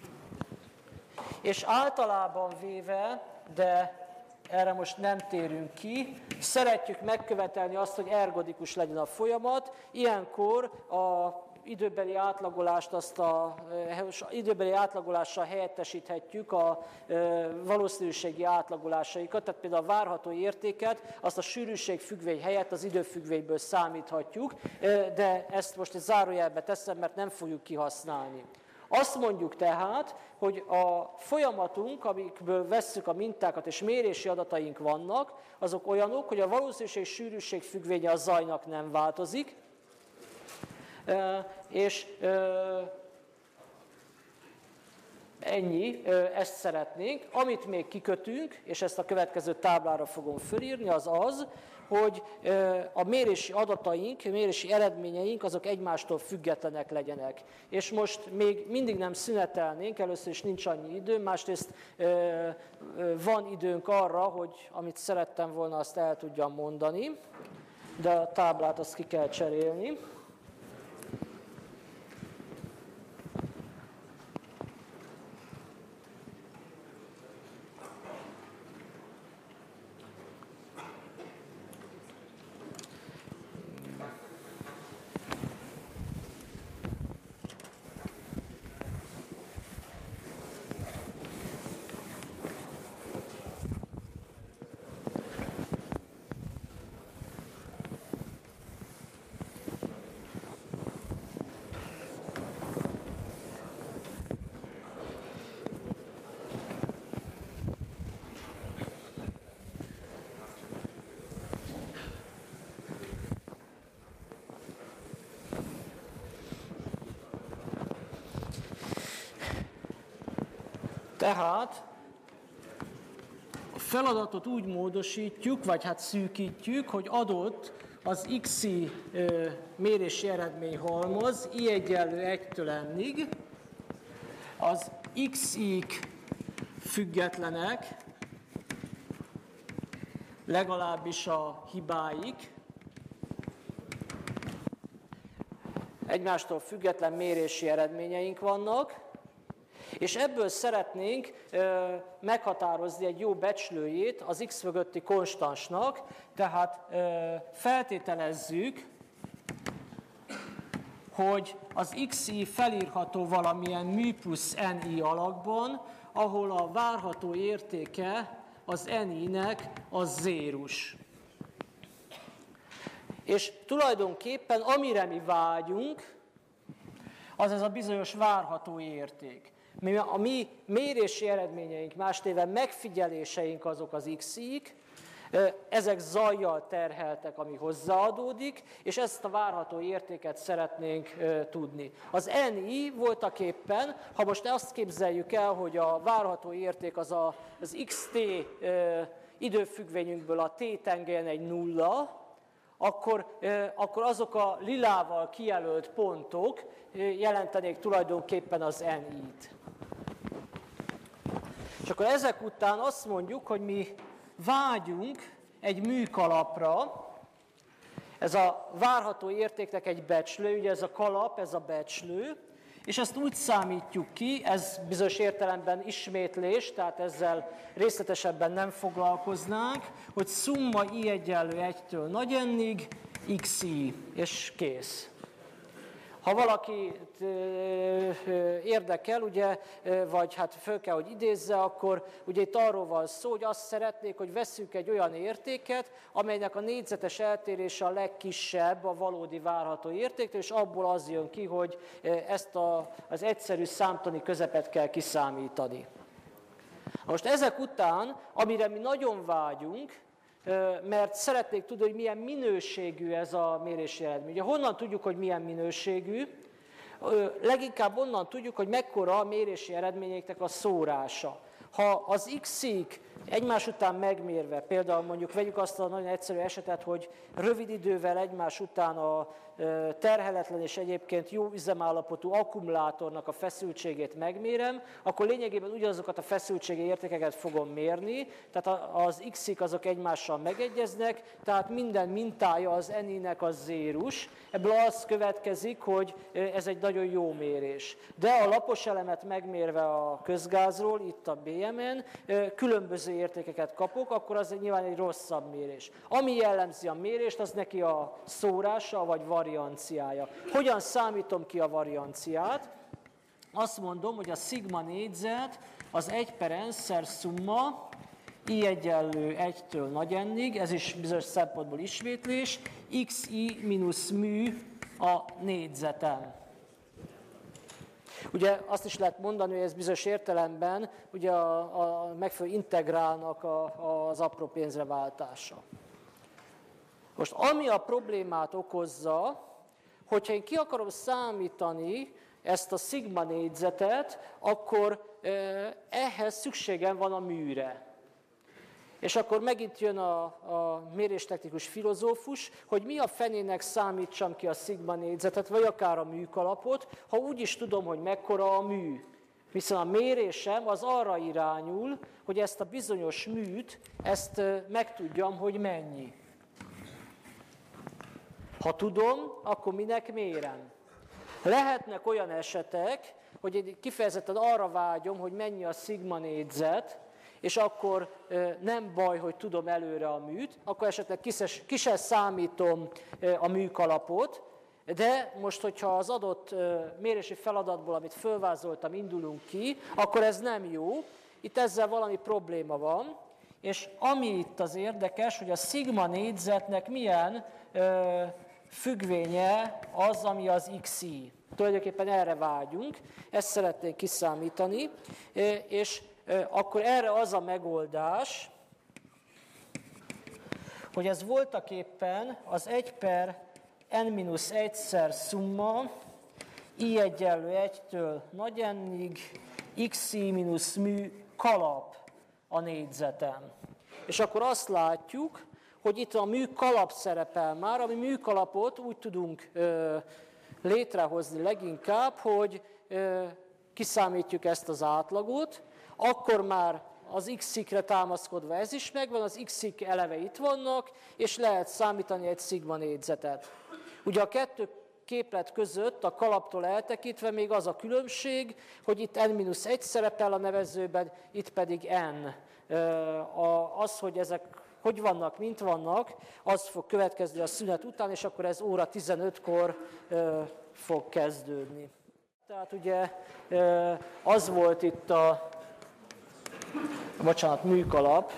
És általában véve, de erre most nem térünk ki, szeretjük megkövetelni azt, hogy ergodikus legyen a folyamat, ilyenkor a időbeli átlagolást, azt a időbeli átlagolással helyettesíthetjük a valószínűségi átlagolásaikat, tehát például a várható értéket, azt a sűrűségfüggvény helyett az időfüggvényből számíthatjuk, de ezt most egy zárójelbe teszem, mert nem fogjuk kihasználni. Azt mondjuk tehát, hogy a folyamatunk, amikből vesszük a mintákat és mérési adataink vannak, azok olyanok, hogy a valószínűség sűrűség függvénye a zajnak nem változik, és ennyi, ezt szeretnénk. Amit még kikötünk, és ezt a következő táblára fogom fölírni, az az, hogy a mérési adataink, a mérési eredményeink azok egymástól függetlenek legyenek. És most még mindig nem szünetelnénk, először is nincs annyi idő, másrészt van időnk arra, hogy amit szerettem volna, azt el tudjam mondani, de a táblát azt ki kell cserélni. Tehát a feladatot úgy módosítjuk, vagy hát szűkítjük, hogy adott az xi mérési eredmény halmaz, i egyenlő egytől n-ig, az xi-k függetlenek, legalábbis a hibáik, egymástól független mérési eredményeink vannak, és ebből szeretnénk ö, meghatározni egy jó becslőjét az x mögötti konstansnak, tehát ö, feltételezzük, hogy az xi felírható valamilyen μ plusz ni alakban, ahol a várható értéke az ni-nek az zérus. És tulajdonképpen amire mi vágyunk, az ez a bizonyos várható érték. A mi mérési eredményeink, más néve megfigyeléseink azok az xi-k, ezek zajjal terheltek, ami hozzáadódik, és ezt a várható értéket szeretnénk tudni. Az ni voltaképpen, ha most azt képzeljük el, hogy a várható érték az a, az xt időfüggvényünkből a t tengelyen egy nulla, Akkor, akkor azok a lilával kijelölt pontok jelentenék tulajdonképpen az ni-t. És akkor ezek után azt mondjuk, hogy mi vágyunk egy műkalapra, ez a várható értéknek egy becslő, ugye ez a kalap, ez a becslő, és ezt úgy számítjuk ki, ez bizonyos értelemben ismétlés, tehát ezzel részletesebben nem foglalkoznánk, hogy szumma i egyenlő egytől nagy n-ig, xi, és kész. Ha valakit érdekel, ugye, vagy hát föl kell, hogy idézze, akkor ugye itt arról van szó, hogy azt szeretnék, hogy vesszük egy olyan értéket, amelynek a négyzetes eltérése a legkisebb a valódi várható értéktől, és abból az jön ki, hogy ezt a, az egyszerű számtani közepet kell kiszámítani. Most ezek után, amire mi nagyon vágyunk, mert szeretnék tudni, hogy milyen minőségű ez a mérési eredmény. Ugye honnan tudjuk, hogy milyen minőségű? Leginkább onnan tudjuk, hogy mekkora a mérési eredményeknek a szórása. Ha az xi-k egymás után megmérve, például mondjuk vegyük azt a nagyon egyszerű esetet, hogy rövid idővel egymás után a terheletlen és egyébként jó üzemállapotú akkumulátornak a feszültségét megmérem, akkor lényegében ugyanazokat a feszültségi értékeket fogom mérni, tehát az xi-k azok egymással megegyeznek, tehát minden mintája az ni-nek az zérus. Ebből az következik, hogy ez egy nagyon jó mérés. De a lapos elemet megmérve a közgázról, itt a bé em en, különböző értékeket kapok, akkor az nyilván egy rosszabb mérés. Ami jellemzi a mérést, az neki a szórása, vagy varianciája. Hogyan számítom ki a varianciát? Azt mondom, hogy a szigma négyzet az egy per n-szer szumma, i egyenlő egytől nagy n-ig, ez is bizonyos szempontból ismétlés, xi mínusz mű a négyzeten. Ugye azt is lehet mondani, hogy ez bizonyos értelemben ugye a, a megfelelő integrálnak a, az apró pénzre váltása. Most ami a problémát okozza, hogyha én ki akarom számítani ezt a szigma négyzetet, akkor ehhez szükségem van a műre. És akkor megint jön a, a méréstechnikus filozófus, hogy mi a fenének számítsam ki a szigma négyzetet, vagy akár a műkalapot, ha úgy is tudom, hogy mekkora a mű. Hiszen a mérésem az arra irányul, hogy ezt a bizonyos műt, ezt megtudjam, hogy mennyi. Ha tudom, akkor minek mérem? Lehetnek olyan esetek, hogy kifejezetten arra vágyom, hogy mennyi a szigma négyzet, és akkor nem baj, hogy tudom előre a műt, akkor esetleg ki se számítom a műkalapot, de most, hogyha az adott mérési feladatból, amit fölvázoltam, indulunk ki, akkor ez nem jó. Itt ezzel valami probléma van, és ami itt az érdekes, hogy a szigma négyzetnek milyen ö, függvénye az, ami az xi. Tulajdonképpen erre vágyunk, ezt szeretnénk kiszámítani, és akkor erre az a megoldás, hogy ez voltaképpen az egy per n mínusz egyszer szumma, i egyenlő egytől nagy n-ig, xi mínusz mű kalap a négyzetem. És akkor azt látjuk, hogy itt a műkalap szerepel már, ami műkalapot úgy tudunk ö, létrehozni leginkább, hogy ö, kiszámítjuk ezt az átlagot, akkor már az x-ikre támaszkodva ez is megvan, az x-ik eleve itt vannak, és lehet számítani egy szigma négyzetet. Ugye a kettő képlet között a kalaptól eltekintve még az a különbség, hogy itt n mínusz egy szerepel a nevezőben, itt pedig n. Az, hogy ezek hogy vannak, mint vannak, az fog következni a szünet után, és akkor ez óra tizenötkor fog kezdődni. Tehát ugye az volt itt a, bocsánat, műkalap,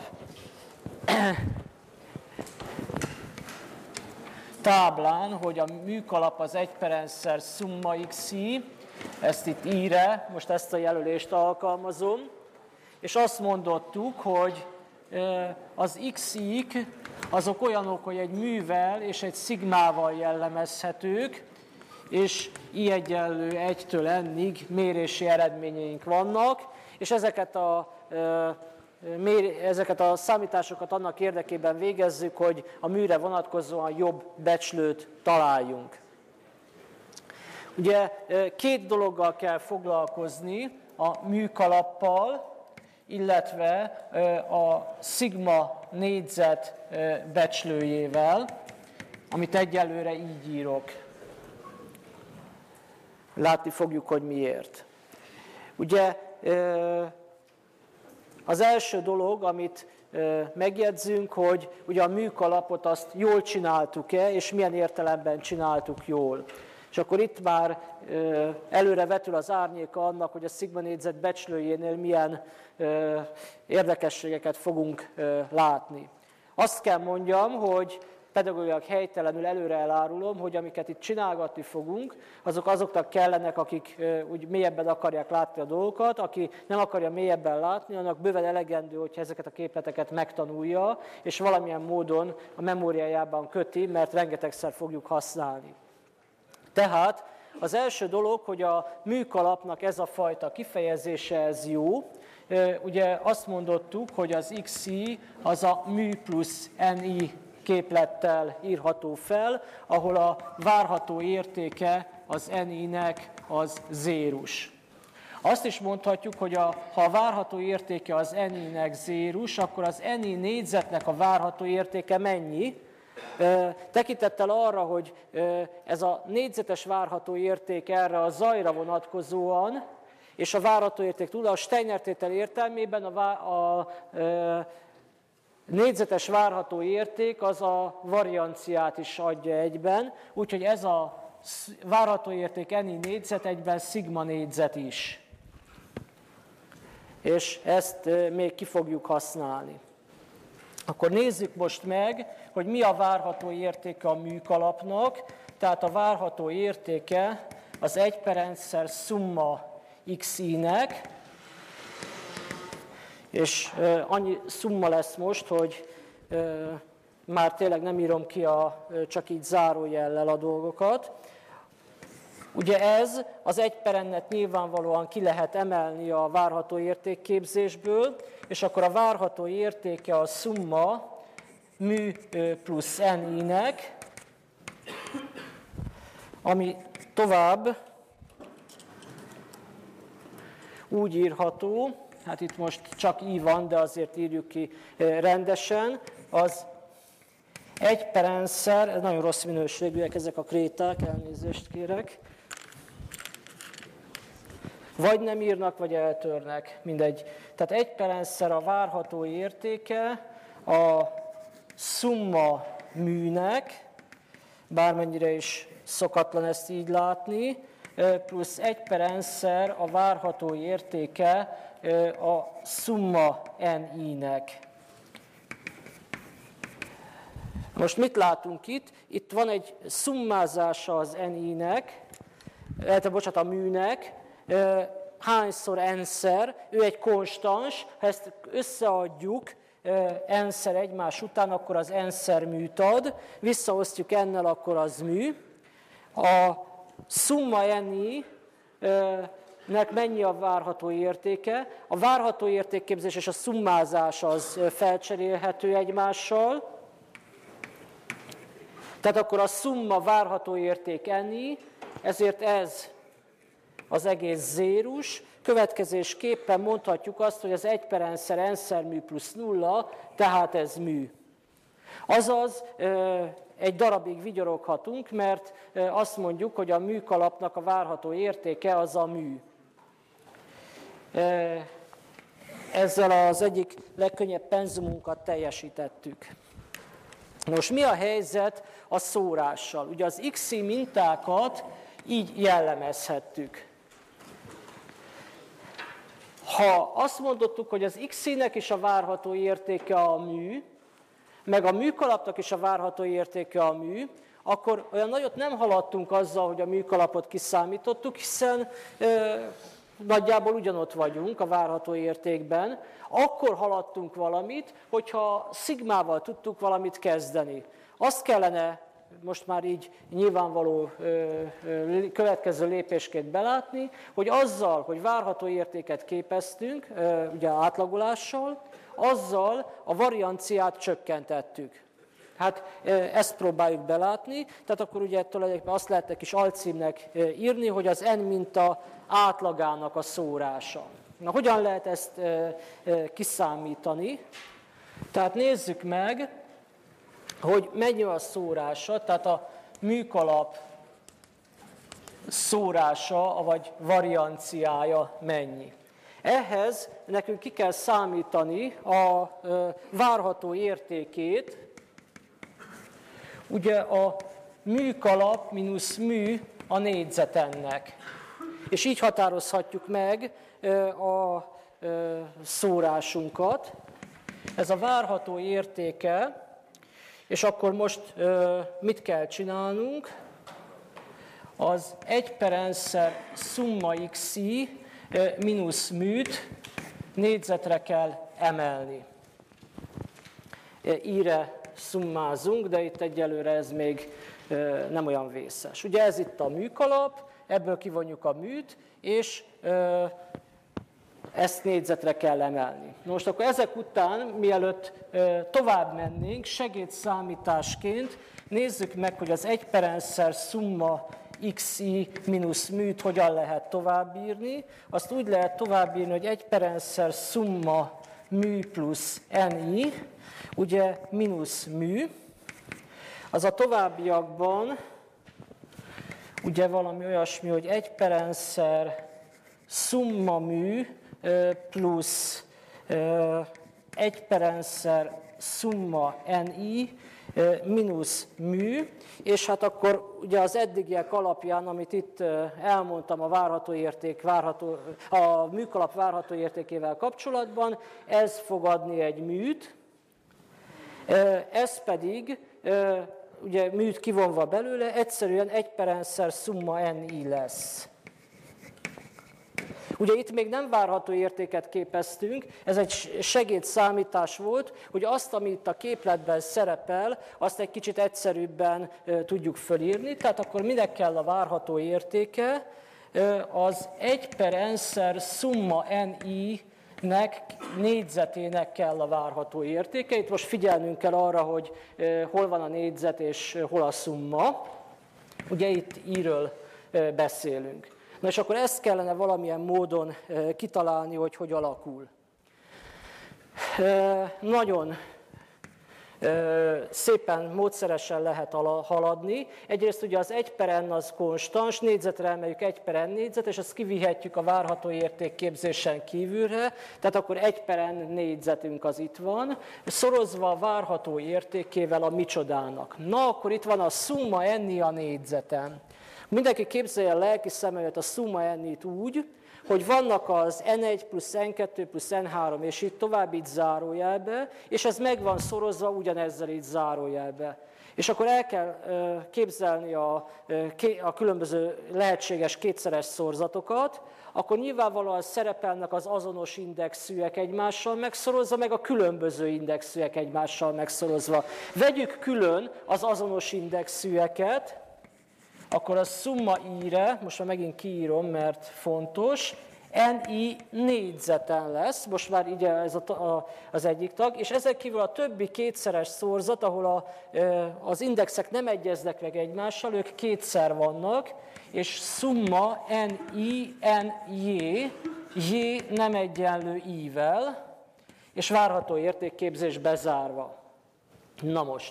táblán, hogy a műkalap az egy per n-szer szumma xi, ezt itt íre, most ezt a jelölést alkalmazom, és azt mondottuk, hogy az xi-k azok olyanok, hogy egy művel és egy szigmával jellemezhetők, és i egyenlő egytől n-ig mérési eredményeink vannak, és ezeket a, ezeket a számításokat annak érdekében végezzük, hogy a műre vonatkozóan jobb becslőt találjunk. Ugye két dologgal kell foglalkozni, a műkalappal, illetve a szigma négyzet becslőjével, amit egyelőre így írok. Látni fogjuk, hogy miért. Ugye az első dolog, amit megjegyzünk, hogy ugye a műkalapot azt jól csináltuk-e, és milyen értelemben csináltuk jól. És akkor itt már előre vetül az árnyéka annak, hogy a szigma négyzet becslőjénél milyen érdekességeket fogunk látni. Azt kell mondjam, hogy pedagógiailag helytelenül előre elárulom, hogy amiket itt csinálgatni fogunk, azok azoknak kellenek, akik úgy mélyebben akarják látni a dolgokat, aki nem akarja mélyebben látni, annak bőven elegendő, hogyha ezeket a képleteket megtanulja, és valamilyen módon a memóriájában köti, mert rengetegszer fogjuk használni. Tehát az első dolog, hogy a műkalapnak ez a fajta kifejezése, ez jó. Ugye azt mondottuk, hogy az xi az a mű plusz ni képlettel írható fel, ahol a várható értéke az ni-nek az zérus. Azt is mondhatjuk, hogy a, ha a várható értéke az ni-nek zérus, akkor az ni négyzetnek a várható értéke mennyi? Tekintettel arra, hogy ez a négyzetes várható érték erre a zajra vonatkozóan, és a várható érték túl, a Steiner-tétel értelmében a, a, a négyzetes várható érték az a varianciát is adja egyben, úgyhogy ez a várható érték ni négyzet egyben szigma négyzet is. És ezt még ki fogjuk használni. Akkor nézzük most meg, hogy mi a várható értéke a műkalapnak. Tehát a várható értéke az egy per n-szer szumma xi-nek, és uh, annyi szumma lesz most, hogy uh, már tényleg nem írom ki a, uh, csak így zárójellel a dolgokat. Ugye ez az egy per n-et nyilvánvalóan ki lehet emelni a várható értékképzésből, és akkor a várható értéke a szumma mű plusz ni-nek, ami tovább úgy írható, hát itt most csak i van, de azért írjuk ki rendesen, az egy per n-szer, ez nagyon rossz minőségűek ezek a kréták, elnézést kérek, vagy nem írnak, vagy eltörnek, mindegy. Tehát egy per n-szer a várható értéke a szumma műnek, bármennyire is szokatlan ezt így látni, plusz egy per n-szer a várható értéke a szumma ni-nek. Most mit látunk itt? Itt van egy szummázása az ni-nek, illetve bocsánat, a műnek, hányszor n-szer, ő egy konstans, ha ezt összeadjuk n-szer egymás után, akkor az n-szer műt ad, visszaosztjuk n-nel, akkor az mű. A szumma ni-nek mennyi a várható értéke? A várható értékképzés és a szummázás az felcserélhető egymással. Tehát akkor a szumma várható érték ni, ezért ez az egész zérus. Következésképpen mondhatjuk azt, hogy az egy per n-szer n-szer mű plusz nulla, tehát ez mű. Azaz egy darabig vigyoroghatunk, mert azt mondjuk, hogy a műkalapnak a várható értéke az a mű. Ezzel az egyik legkönnyebb penzumunkat teljesítettük. Nos, mi a helyzet a szórással? Ugye az xi mintákat így jellemezhettük. Ha azt mondottuk, hogy az xi-nek is a várható értéke a mű, meg a műkalapnak is a várható értéke a mű, akkor olyan nagyot nem haladtunk azzal, hogy a műkalapot kiszámítottuk, hiszen e, nagyjából ugyanott vagyunk a várható értékben. Akkor haladtunk valamit, hogyha szigmával tudtuk valamit kezdeni. Azt kellene most már így nyilvánvaló következő lépésként belátni, hogy azzal, hogy várható értéket képeztünk, ugye átlagolással, azzal a varianciát csökkentettük. Hát ezt próbáljuk belátni, tehát akkor ugye tulajdonképpen azt lehet egy kis alcímnek írni, hogy az n minta átlagának a szórása. Na, hogyan lehet ezt kiszámítani? Tehát nézzük meg, hogy mennyi a szórása, tehát a műkalap szórása, vagy varianciája mennyi. Ehhez nekünk ki kell számítani a várható értékét, ugye a műkalap mínusz mű a négyzetennek. És így határozhatjuk meg a szórásunkat. Ez a várható értéke, és akkor most mit kell csinálnunk? Az egy per n-szer szumma xi mínusz műt négyzetre kell emelni. Íre szummázunk, de itt egyelőre ez még nem olyan vészes. Ugye ez itt a műkalap, ebből kivonjuk a műt, és ezt négyzetre kell emelni. Most akkor ezek után, mielőtt tovább mennénk, segédszámításként nézzük meg, hogy az egy per n-szer szumma xi mínusz műt hogyan lehet továbbírni. Azt úgy lehet továbbírni, hogy egy per n-szer szumma mű plusz ni, ugye mínusz mű. Az a továbbiakban ugye valami olyasmi, hogy egy per n-szer szumma mű plusz egy per n-szer szumma ni mínusz mű, és hát akkor ugye az eddigiek alapján, amit itt elmondtam a várható érték, várható, a műkalap várható értékével kapcsolatban, ez fog adni egy műt, ez pedig, ugye műt kivonva belőle, egyszerűen egy per n-szer szumma ni lesz. Ugye itt még nem várható értéket képeztünk, ez egy segédszámítás volt, hogy azt, ami itt a képletben szerepel, azt egy kicsit egyszerűbben tudjuk fölírni, tehát akkor minek kell a várható értéke? Az egy per n-szer szumma ni-nek négyzetének kell a várható értéke. Itt most figyelnünk kell arra, hogy hol van a négyzet és hol a szumma. Ugye itt i-ről beszélünk. Na és akkor ezt kellene valamilyen módon kitalálni, hogy hogy alakul. Nagyon szépen, módszeresen lehet haladni. Egyrészt ugye az egy per n az konstans, négyzetre emeljük egy per n négyzet, és azt kivihetjük a várható értékképzésen kívülre, tehát akkor egy per n négyzetünk az itt van, szorozva a várható értékével a micsodának. Na, akkor itt van a szumma ni a négyzeten. Mindenki képzelje a lelki szemelet a szumma ni-t úgy, hogy vannak az en egy plusz en kettő plusz en három, és itt tovább így zárójelbe, és ez meg van szorozva ugyanezzel így zárójelbe. És akkor el kell képzelni a, a különböző lehetséges kétszeres szorzatokat, akkor nyilvánvalóan szerepelnek az azonos indexűek egymással megszorozva, meg a különböző indexűek egymással megszorozva. Vegyük külön az azonos indexűeket, akkor a szumma i-re, most már megint kiírom, mert fontos, ni négyzeten lesz, most már így ez a, az egyik tag, és ezek kívül a többi kétszeres szorzat, ahol a, az indexek nem egyeznek meg egymással, ők kétszer vannak, és szumma ni, nj, j nem egyenlő i-vel, és várható értékképzés bezárva. Na most,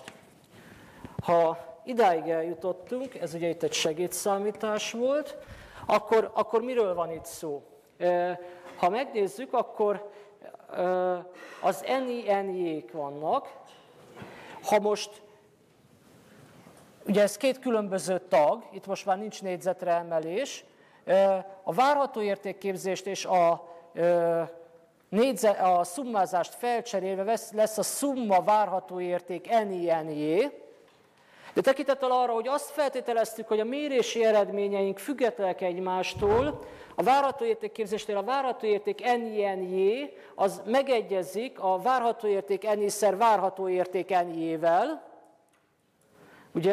ha idáig eljutottunk, ez ugye itt egy segédszámítás volt, akkor, akkor miről van itt szó? Ha megnézzük, akkor az ni, nj-k vannak. Ha most, ugye ez két különböző tag, itt most már nincs négyzetre emelés, a várható értékképzést és a, négyzet, a szummázást felcserélve lesz a szumma várható érték ni, nj. De tekintettel arra, hogy azt feltételeztük, hogy a mérési eredményeink függetlenek egymástól, a várható értékképzésnél a várható érték ni, nj az megegyezik a várható érték ni-szer várható érték nj-vel, ugye?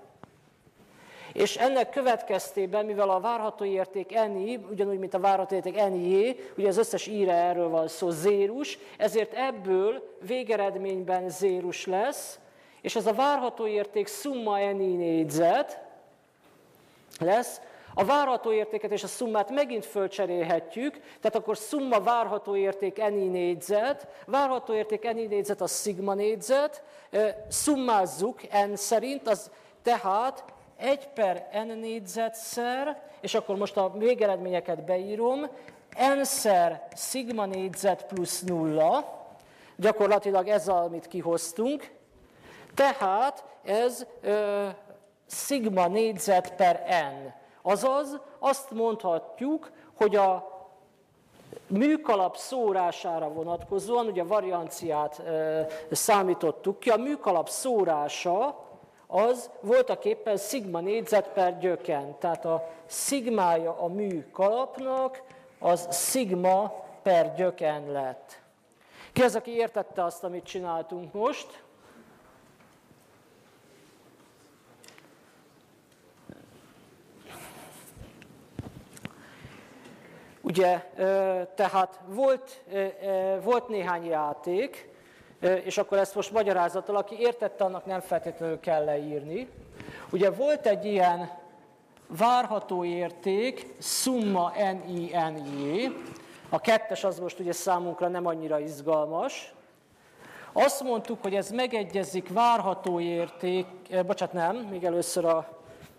És ennek következtében, mivel a várható érték ni, ugyanúgy, mint a várható érték nj, ugye az összes i-re erről van szó, zérus, ezért ebből végeredményben zérus lesz, és ez a várható érték szumma ni négyzet lesz. A várható értéket és a szummát megint fölcserélhetjük, tehát akkor szumma várható érték ni négyzet, várható érték ni négyzet a szigma négyzet, szummázzuk n szerint, az tehát egy per n négyzetszer, és akkor most a végeredményeket beírom, n-szer szigma négyzet plusz nulla, gyakorlatilag ez, amit kihoztunk, tehát ez ö, szigma négyzet per n. Azaz azt mondhatjuk, hogy a műkalap szórására vonatkozóan, ugye a varianciát ö, számítottuk ki, a műkalap szórása az voltaképpen szigma négyzet per gyöken. Tehát a szigmája a műkalapnak az szigma per gyöken lett. Ki az, aki értette azt, amit csináltunk most? Ugye, tehát volt, volt néhány játék, és akkor ezt most magyarázattal, aki értette, annak nem feltétlenül kell leírni. Ugye volt egy ilyen várható érték, szumma ni, nj, a kettes az most ugye számunkra nem annyira izgalmas. Azt mondtuk, hogy ez megegyezik várható érték, bocsánat nem, még először a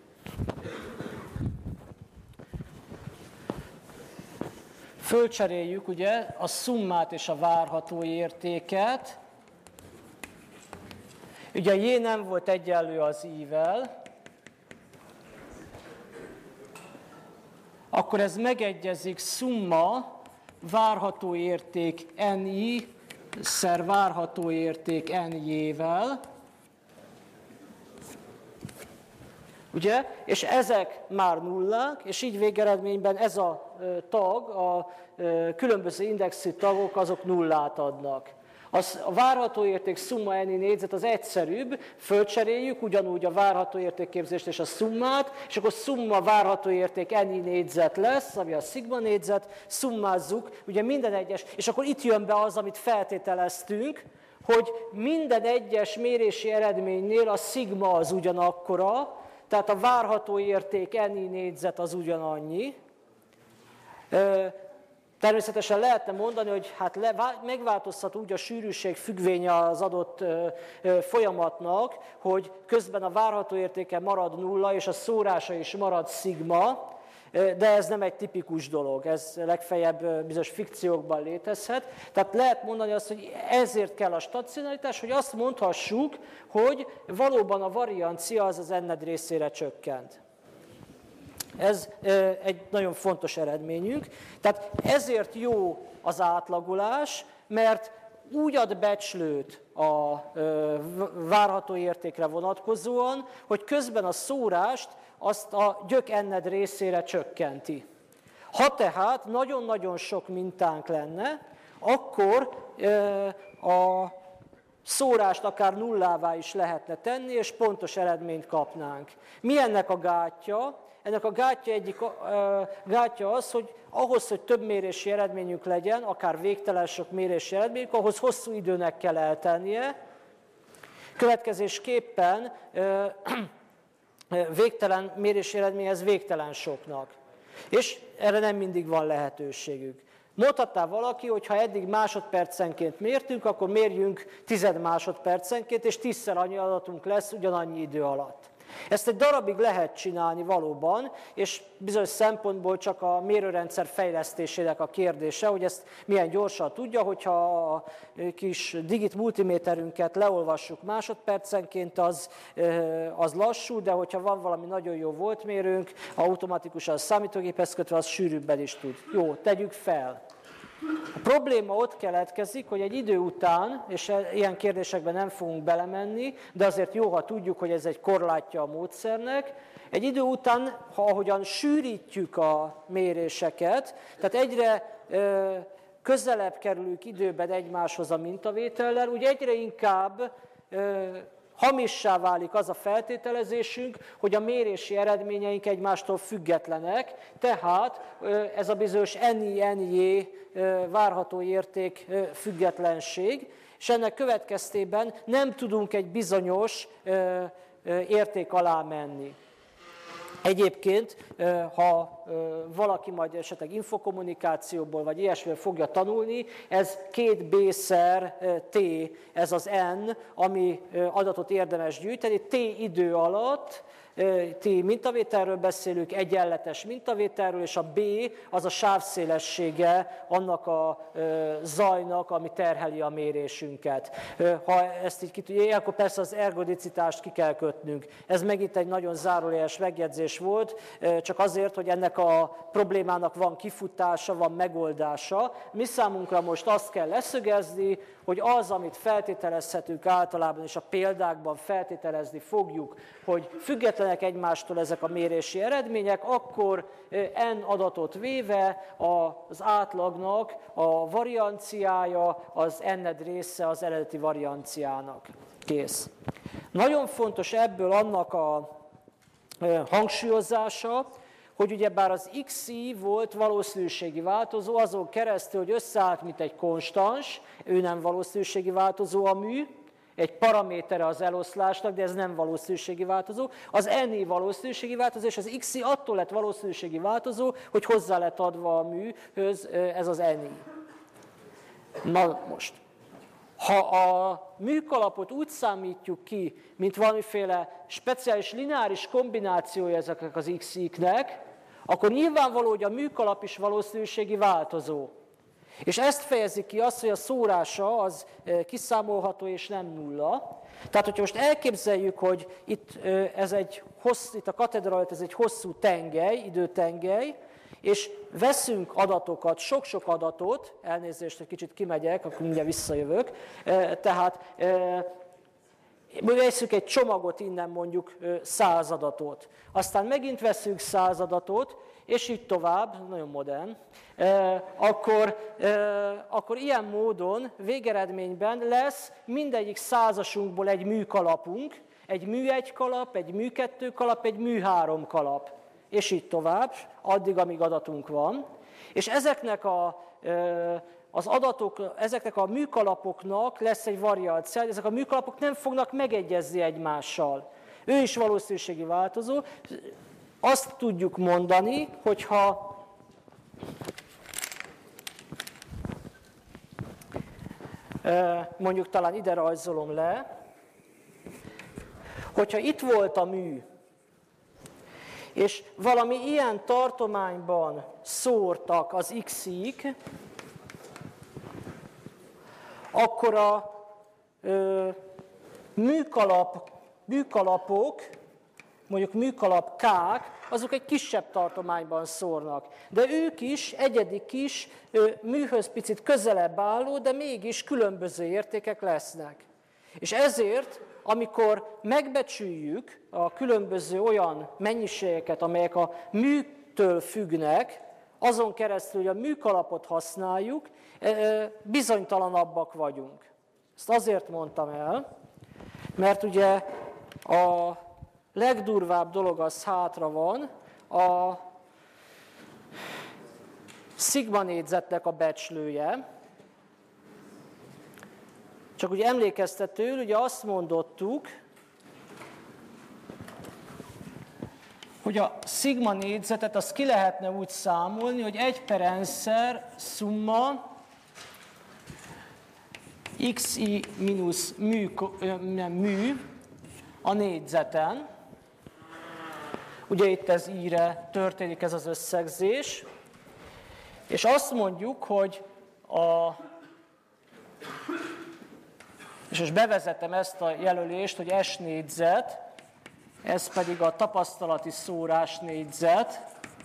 fölcseréljük ugye a szummát és a várható értéket. Ugye a j nem volt egyenlő az i-vel. Akkor ez megegyezik szumma várható érték ni szer várható érték nj-vel. Ugye? És ezek már nullák, és így végeredményben ez a tag, a különböző indexű tagok, azok nullát adnak. Az, a várható érték szumma ennyi négyzet az egyszerűbb, fölcseréljük ugyanúgy a várható értékképzést és a szummát, és akkor szumma várható érték ennyi négyzet lesz, ami a szigma négyzet, szummázzuk, ugye minden egyes, és akkor itt jön be az, amit feltételeztünk, hogy minden egyes mérési eredménynél a szigma az ugyanakkora, tehát a várható érték ennyi négyzet az ugyanannyi. Természetesen lehetne mondani, hogy hát le, megváltozhat úgy a sűrűség függvénye az adott ö, ö, folyamatnak, hogy közben a várható értéke marad nulla, és a szórása is marad szigma, de ez nem egy tipikus dolog, ez legfeljebb bizonyos fikciókban létezhet. Tehát lehet mondani azt, hogy ezért kell a stacionaritás, hogy azt mondhassuk, hogy valóban a variancia az az n-ed részére csökkent. Ez egy nagyon fontos eredményünk. Tehát ezért jó az átlagolás, mert úgy ad becslőt a várható értékre vonatkozóan, hogy közben a szórást azt a gyök n-ed részére csökkenti. Ha tehát nagyon-nagyon sok mintánk lenne, akkor a szórást akár nullává is lehetne tenni, és pontos eredményt kapnánk. Mi ennek a gátja? Ennek a gátja egyik uh, gátja az, hogy ahhoz, hogy több mérési eredményünk legyen, akár végtelen sok mérési eredményünk, ahhoz hosszú időnek kell eltennie. Következésképpen uh, végtelen mérési eredményhez végtelen soknak. És erre nem mindig van lehetőségük. Mondhatná valaki, hogy ha eddig másodpercenként mértünk, akkor mérjünk tized másodpercenként, és tízszer annyi adatunk lesz ugyanannyi idő alatt. Ezt egy darabig lehet csinálni valóban, és bizonyos szempontból csak a mérőrendszer fejlesztésének a kérdése, hogy ezt milyen gyorsan tudja, hogyha a kis digit multiméterünket leolvassuk másodpercenként, az, az lassú, de hogyha van valami nagyon jó voltmérőnk, automatikusan a számítógéphez kötve, az sűrűbben is tud. Jó, tegyük fel. A probléma ott keletkezik, hogy egy idő után, és ilyen kérdésekben nem fogunk belemenni, de azért jó, ha tudjuk, hogy ez egy korlátja a módszernek, egy idő után, ha ahogyan sűrítjük a méréseket, tehát egyre ö, közelebb kerülünk időben egymáshoz a mintavétellel, úgy egyre inkább ö, hamissá válik az a feltételezésünk, hogy a mérési eredményeink egymástól függetlenek, tehát ez a bizonyos ennyi-ennyi várható érték függetlenség, és ennek következtében nem tudunk egy bizonyos érték alá menni. Egyébként, ha valaki majd esetleg infokommunikációból vagy ilyesmivel fogja tanulni, ez két B-szer T, ez az N, ami adatot érdemes gyűjteni, T idő alatt, T mintavételről beszélünk, egyenletes mintavételről, és a B az a sávszélessége annak a zajnak, ami terheli a mérésünket. Ha ezt így ki tudja, akkor persze az ergodicitást ki kell kötnünk. Ez megint egy nagyon zárójeles megjegyzés volt, csak azért, hogy ennek a problémának van kifutása, van megoldása. Mi számunkra most azt kell leszögezni, hogy az, amit feltételezhetünk általában, és a példákban feltételezni fogjuk, hogy függetlenek egymástól ezek a mérési eredmények, akkor N adatot véve az átlagnak a varianciája az N-ed része az eredeti varianciának. Kész. Nagyon fontos ebből annak a hangsúlyozása, hogy ugyebár az xi volt valószínűségi változó, azon keresztül, hogy összeállt, mint egy konstans, ő nem valószínűségi változó a mű, egy paramétere az eloszlásnak, de ez nem valószínűségi változó. Az ni valószínűségi változó, és az xi attól lett valószínűségi változó, hogy hozzá lett adva a műhöz ez az ni. Na most, ha a műkalapot úgy számítjuk ki, mint valamiféle speciális lineáris kombinációja ezeknek az xi-knek, akkor nyilvánvaló, hogy a műkalap is valószínűségi változó. És ezt fejezi ki azt, hogy a szórása az kiszámolható és nem nulla. Tehát, hogyha most elképzeljük, hogy itt, ez egy hossz, itt a katedra előtt ez egy hosszú tengely, időtengely, és veszünk adatokat, sok-sok adatot, elnézést, hogy kicsit kimegyek, akkor mindjárt visszajövök, tehát veszünk egy csomagot innen mondjuk száz adatot, aztán megint veszünk száz adatot, és így tovább, nagyon modern, akkor, akkor ilyen módon végeredményben lesz mindegyik százasunkból egy műkalapunk, egy mű egy kalap, egy mű kettő kalap, egy mű három kalap, és így tovább, addig, amíg adatunk van. És ezeknek a, az adatok, ezeknek a műkalapoknak lesz egy variáció, ezek a műkalapok nem fognak megegyezni egymással. Ő is valószínűségi változó. Azt tudjuk mondani, hogyha mondjuk talán ide rajzolom le, hogyha itt volt a mű, és valami ilyen tartományban szórtak az x-ik, akkor a ö, műkalap, műkalapok, mondjuk műkalap K-k, azok egy kisebb tartományban szórnak. De ők is egyedi kis, ö, műhöz picit közelebb álló, de mégis különböző értékek lesznek. És ezért, amikor megbecsüljük a különböző olyan mennyiségeket, amelyek a műtől függnek, azon keresztül, hogy a műkalapot használjuk, bizonytalanabbak vagyunk. Ezt azért mondtam el, mert ugye a legdurvább dolog az hátra van, a szigma négyzetnek a becslője. Csak ugye emlékeztetőül, ugye azt mondottuk, hogy a szigma négyzetet azt ki lehetne úgy számolni, hogy egy per n-szer szumma xi mínusz mű, nem, mű a négyzeten. Ugye itt ez i-re történik ez az összegzés. És azt mondjuk, hogy a... És most bevezetem ezt a jelölést, hogy S négyzet, ez pedig a tapasztalati szórás négyzet.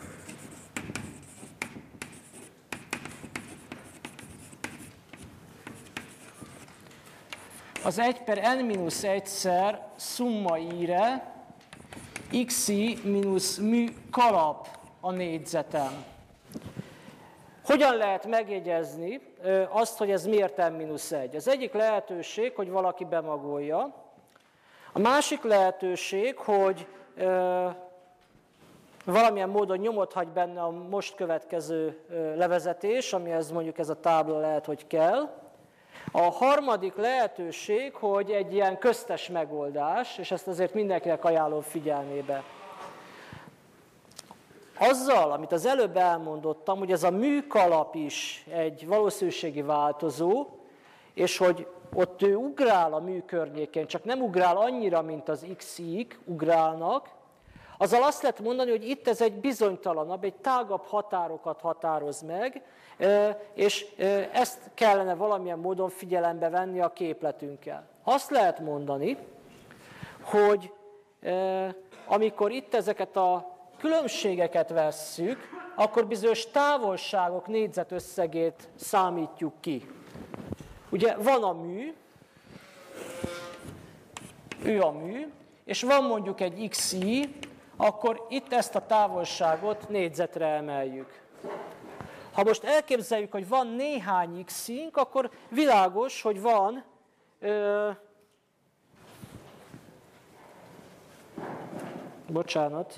Az egy per n mínusz egyszer szumma i-re xi mínusz mű kalap a négyzetem. Hogyan lehet megjegyezni azt, hogy ez miért n mínusz egy? Az egyik lehetőség, hogy valaki bemagolja. A másik lehetőség, hogy ö, valamilyen módon nyomot hagy benne a most következő ö, levezetés, amihez mondjuk ez a tábla lehet, hogy kell. A harmadik lehetőség, hogy egy ilyen köztes megoldás, és ezt azért mindenkinek ajánlom figyelmébe. Azzal, amit az előbb elmondottam, hogy ez a műkalap is egy valószínűségi változó, és hogy ott ő ugrál a mű környékén, csak nem ugrál annyira, mint az x-ik ugrálnak, azzal azt lehet mondani, hogy itt ez egy bizonytalanabb, egy tágabb határokat határoz meg, és ezt kellene valamilyen módon figyelembe venni a képletünkkel. Azt lehet mondani, hogy amikor itt ezeket a különbségeket vesszük, akkor bizonyos távolságok négyzetösszegét számítjuk ki. Ugye van a mű, ő a mű, és van mondjuk egy xi, akkor itt ezt a távolságot négyzetre emeljük. Ha most elképzeljük, hogy van néhány x-ink, akkor világos, hogy van ö, bocsánat,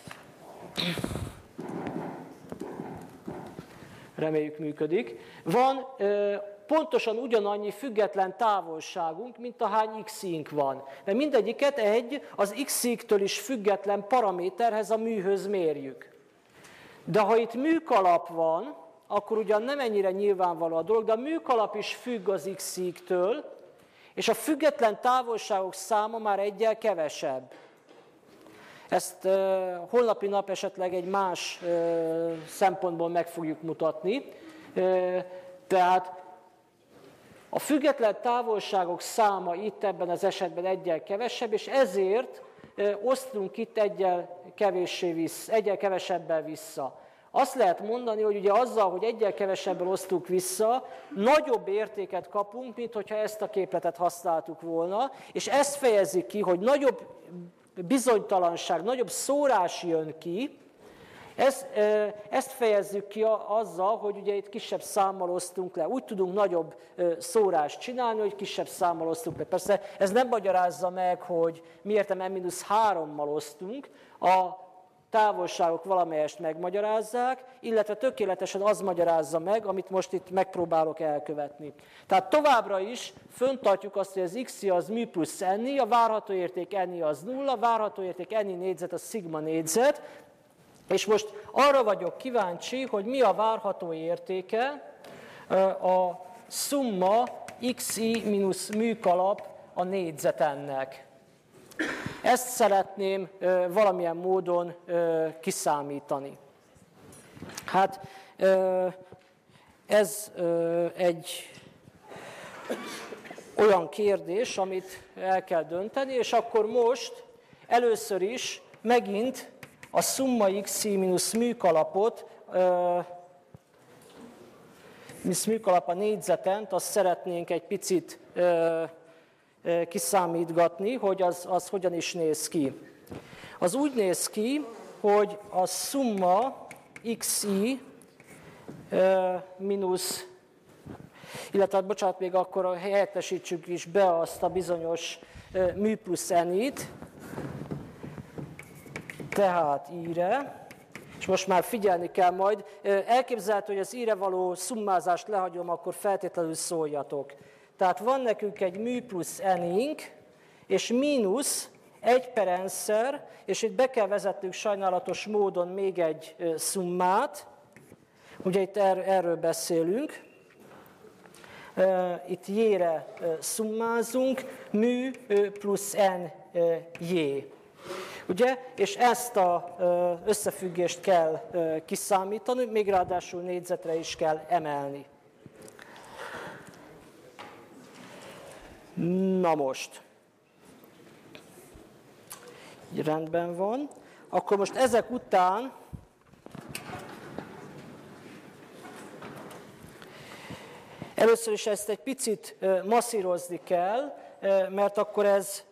reméljük működik, van ö, pontosan ugyanannyi független távolságunk, mint ahány x-ink van. De mindegyiket egy az x-től is független paraméterhez, a műhöz mérjük. De ha itt műkalap van, akkor ugyan nem ennyire nyilvánvaló a dolog, de a műkalap is függ az x-től, és a független távolságok száma már egyel kevesebb. Ezt uh, holnapi nap esetleg egy más uh, szempontból meg fogjuk mutatni. Uh, tehát a független távolságok száma itt ebben az esetben egyel kevesebb, és ezért uh, osztunk itt egyel, kevéssé vissza, egyel kevesebbel vissza. Azt lehet mondani, hogy ugye azzal, hogy egyel kevesebbel osztunk vissza, nagyobb értéket kapunk, mint hogyha ezt a képletet használtuk volna, és ezt fejezi ki, hogy nagyobb bizonytalanság, nagyobb szórás jön ki, Ezt, ezt fejezzük ki azzal, hogy ugye itt kisebb számmal osztunk le. Úgy tudunk nagyobb szórást csinálni, hogy kisebb számmal osztunk le. Persze ez nem magyarázza meg, hogy miért m mínusz hárommal osztunk. A távolságok valamelyest megmagyarázzák, illetve tökéletesen az magyarázza meg, amit most itt megpróbálok elkövetni. Tehát továbbra is föntartjuk azt, hogy az xi az μ plusz ni, a várható érték ni az nulla, a várható érték ni négyzet az szigma négyzet, és most arra vagyok kíváncsi, hogy mi a várható értéke a szumma xi mínusz μ kalap a négyzetennek. Ezt szeretném valamilyen módon kiszámítani. Hát ez egy olyan kérdés, amit el kell dönteni, és akkor most először is megint a szumma xi mínusz μ kalapot, mínusz μ kalap a négyzetent, azt szeretnénk egy picit kiszámítgatni, hogy az, az hogyan is néz ki. Az úgy néz ki, hogy a szumma xi mínusz, illetve bocsánat, még akkor helyettesítsük is be azt a bizonyos μ plusz ni-t, tehát i-re, és most már figyelni kell majd. Elképzelhető, hogy az i-re való szummázást lehagyom, akkor feltétlenül szóljatok. Tehát van nekünk egy μ plusz ni-nk, és mínusz egy per n-szer, és itt be kell vezetnünk sajnálatos módon még egy szummát, ugye itt er, erről beszélünk, itt j-re szummázunk, μ plusz ny. Ugye? És ezt az összefüggést kell kiszámítani, még ráadásul négyzetre is kell emelni. Na most, rendben van. Akkor most ezek után először is ezt egy picit masszírozni kell, mert akkor ez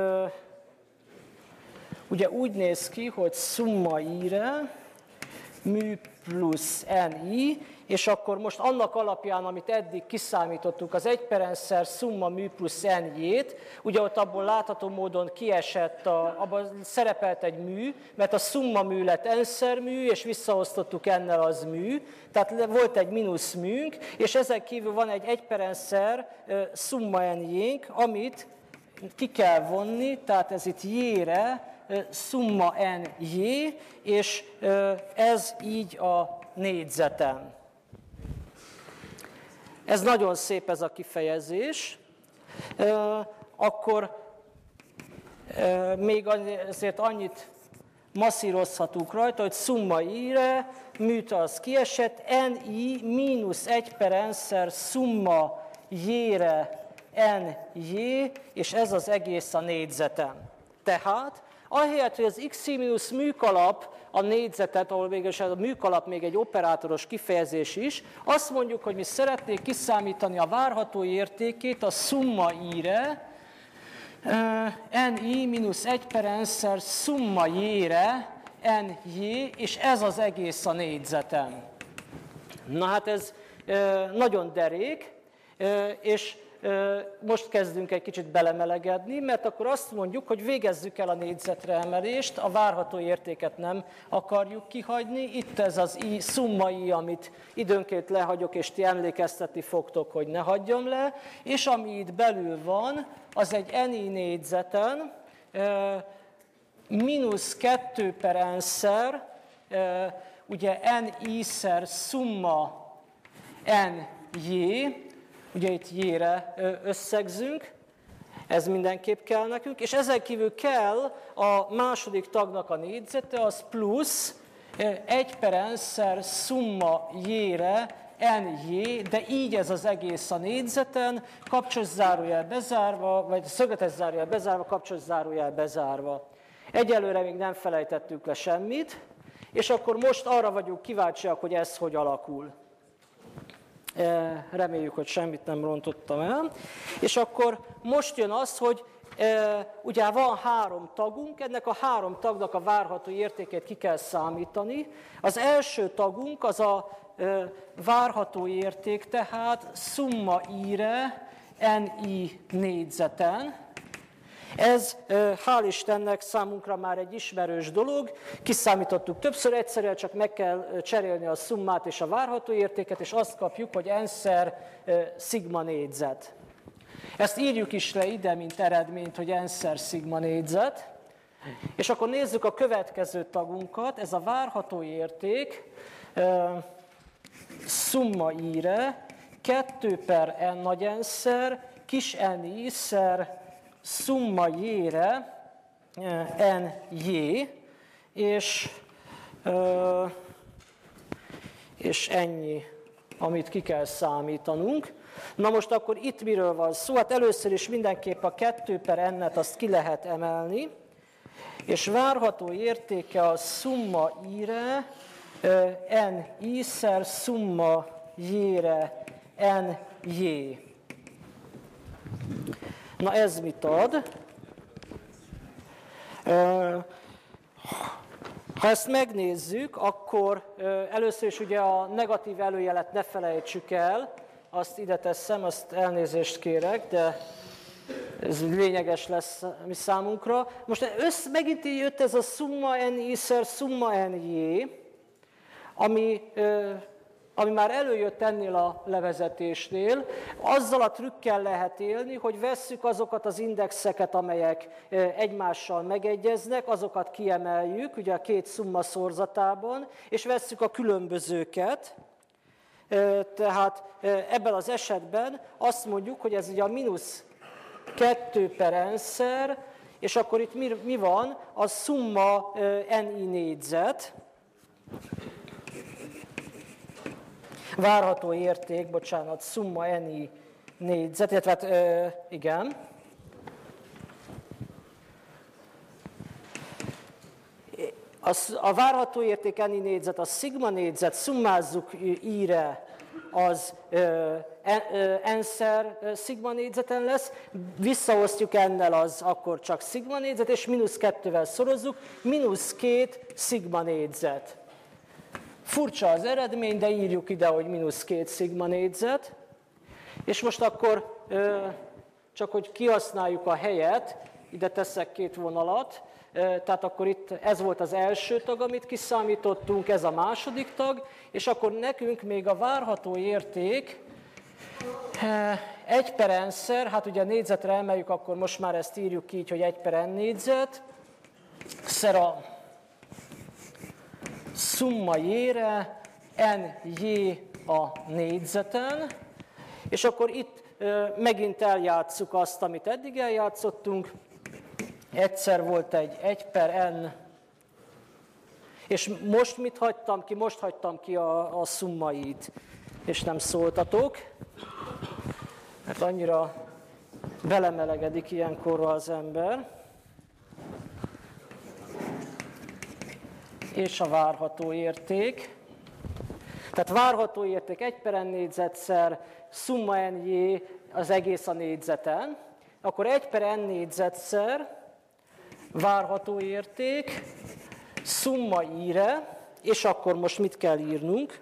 ugye úgy néz ki, hogy szumma i-re, μ plusz ni, és akkor most annak alapján, amit eddig kiszámítottuk, az egy per n-szer szumma μ plusz ny-t, ugye ott abból látható módon kiesett, a, abban szerepelt egy μ, mert a szumma μ lett n-szer μ, és visszaosztottuk n-nel az μ, tehát volt egy mínusz μ-nk, és ezen kívül van egy egy per n-szer szumma ny-nk, amit ki kell vonni, tehát ez itt j-re, szumma ny, és ez így a négyzetem. Ez nagyon szép ez a kifejezés. Akkor még azért annyit masszírozhatunk rajta, hogy szumma i-re, μ az kiesett, ni mínusz egy per n-szer szumma j-re ny, és ez az egész a négyzetem. Tehát ahelyett, hogy az xi mínusz μ kalap a négyzetet, ahol végül a μ kalap még egy operátoros kifejezés is, azt mondjuk, hogy mi szeretnénk kiszámítani a várható értékét a szumma i-re, ni mínusz egy per n-szer szumma j-re ny, és ez az egész a négyzetem. Na hát ez nagyon derék, és most kezdünk egy kicsit belemelegedni, mert akkor azt mondjuk, hogy végezzük el a négyzetre emelést, a várható értéket nem akarjuk kihagyni. Itt ez az i, szumma i, amit időnként lehagyok, és ti emlékeztetni fogtok, hogy ne hagyjam le, és ami itt belül van, az egy ni négyzeten, mínusz kettő per n-szer, ugye ni-szer szumma ny, ugye itt j-re összegzünk, ez mindenképp kell nekünk, és ezen kívül kell a második tagnak a négyzete, az plusz egy per n-szer szumma j-re ny, de így ez az egész a négyzeten, kapcsos zárójel bezárva, vagy szögletes zárójel bezárva, kapcsos zárójel bezárva. Egyelőre még nem felejtettük le semmit, és akkor most arra vagyunk kíváncsiak, hogy ez hogy alakul. Reméljük, hogy semmit nem rontottam el. És akkor most jön az, hogy ugye van három tagunk, ennek a három tagnak a várható értékét ki kell számítani. Az első tagunk az a várható érték, tehát summa ire ni négyzeten. Ez, hál' Istennek, számunkra már egy ismerős dolog, kiszámítottuk többször, egyszerűen csak meg kell cserélni a szummát és a várható értéket, és azt kapjuk, hogy n-szer szigma négyzet. Ezt írjuk is le ide, mint eredményt, hogy n-szer szigma négyzet. És akkor nézzük a következő tagunkat, ez a várható érték, summa ire, kettő per n nagy n-szer, kis ni-szer, summa j-re ny, és, és ennyi, amit ki kell számítanunk. Na most akkor itt miről van szó? Hát először is mindenképp a kettő per n-et azt ki lehet emelni, és várható értéke a summa i-re ni-szer summa j-re ny. Na ez mit ad? Ha ezt megnézzük, akkor először is ugye a negatív előjelet ne felejtsük el, azt ide teszem, azt elnézést kérek, de ez lényeges lesz mi számunkra. Most össze, megint így jött ez a summa ni-szer summa ny, ami... ami már előjött ennél a levezetésnél, azzal a trükkel lehet élni, hogy vesszük azokat az indexeket, amelyek egymással megegyeznek, azokat kiemeljük, ugye a két szumma szorzatában, és vesszük a különbözőket. Tehát ebben az esetben azt mondjuk, hogy ez ugye a mínusz kettő per n-szer, és akkor itt mi, mi van? A summa ni négyzet, várható érték, bocsánat, summa ni négyzet, illetve hát, ö, igen. A, a várható érték ni négyzet, a szigma négyzet, szummázzuk i-re, az n-szer szigma négyzeten lesz, visszaosztjuk n-nel, az akkor csak szigma négyzet, és mínusz kettővel szorozzuk, mínusz két szigma négyzet. Furcsa az eredmény, de írjuk ide, hogy mínusz két szigma négyzet. És most akkor, csak hogy kihasználjuk a helyet, ide teszek két vonalat, tehát akkor itt ez volt az első tag, amit kiszámítottunk, ez a második tag, és akkor nekünk még a várható érték egy per n-szer, hát ugye a négyzetre emeljük, akkor most már ezt írjuk ki így, hogy egy per n négyzet, szer a summa j-re ny a négyzeten, és akkor itt megint eljátsszuk azt, amit eddig eljátszottunk. Egyszer volt egy egy per n, és most mit hagytam ki? Most hagytam ki a, a szummait, és nem szóltatok, mert annyira belemelegedik ilyenkorra az ember. És a várható érték. Tehát várható érték egy per n négyzetszer, summa ny az egész a négyzeten, akkor egy per n négyzetszer várható érték, summa i-re, és akkor most mit kell írnunk?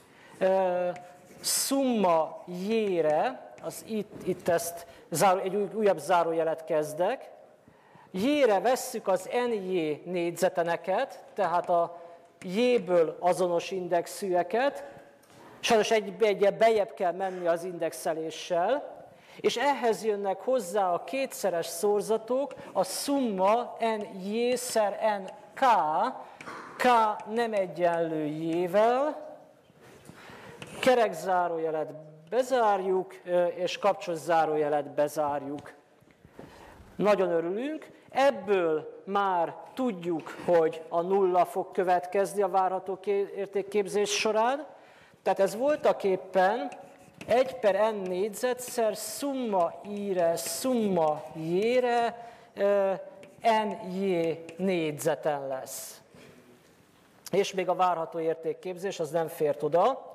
Summa j-re, az itt, itt ezt egy újabb zárójelet kezdek, j-re vesszük az ny négyzeteneket, tehát a j-ből azonos indexűeket, sajnos egy, egy bejebb kell menni az indexeléssel, és ehhez jönnek hozzá a kétszeres szorzatok, a summa ny szer nk, k nem egyenlő j-vel, kerek zárójelet bezárjuk, és kapcsos zárójelet bezárjuk. Nagyon örülünk. Ebből már tudjuk, hogy a nulla fog következni a várható értékképzés során. Tehát ez voltaképpen egy per n négyzetszer summa i-re, summa j-re ny négyzeten lesz. És még a várható értékképzés, az nem fért oda.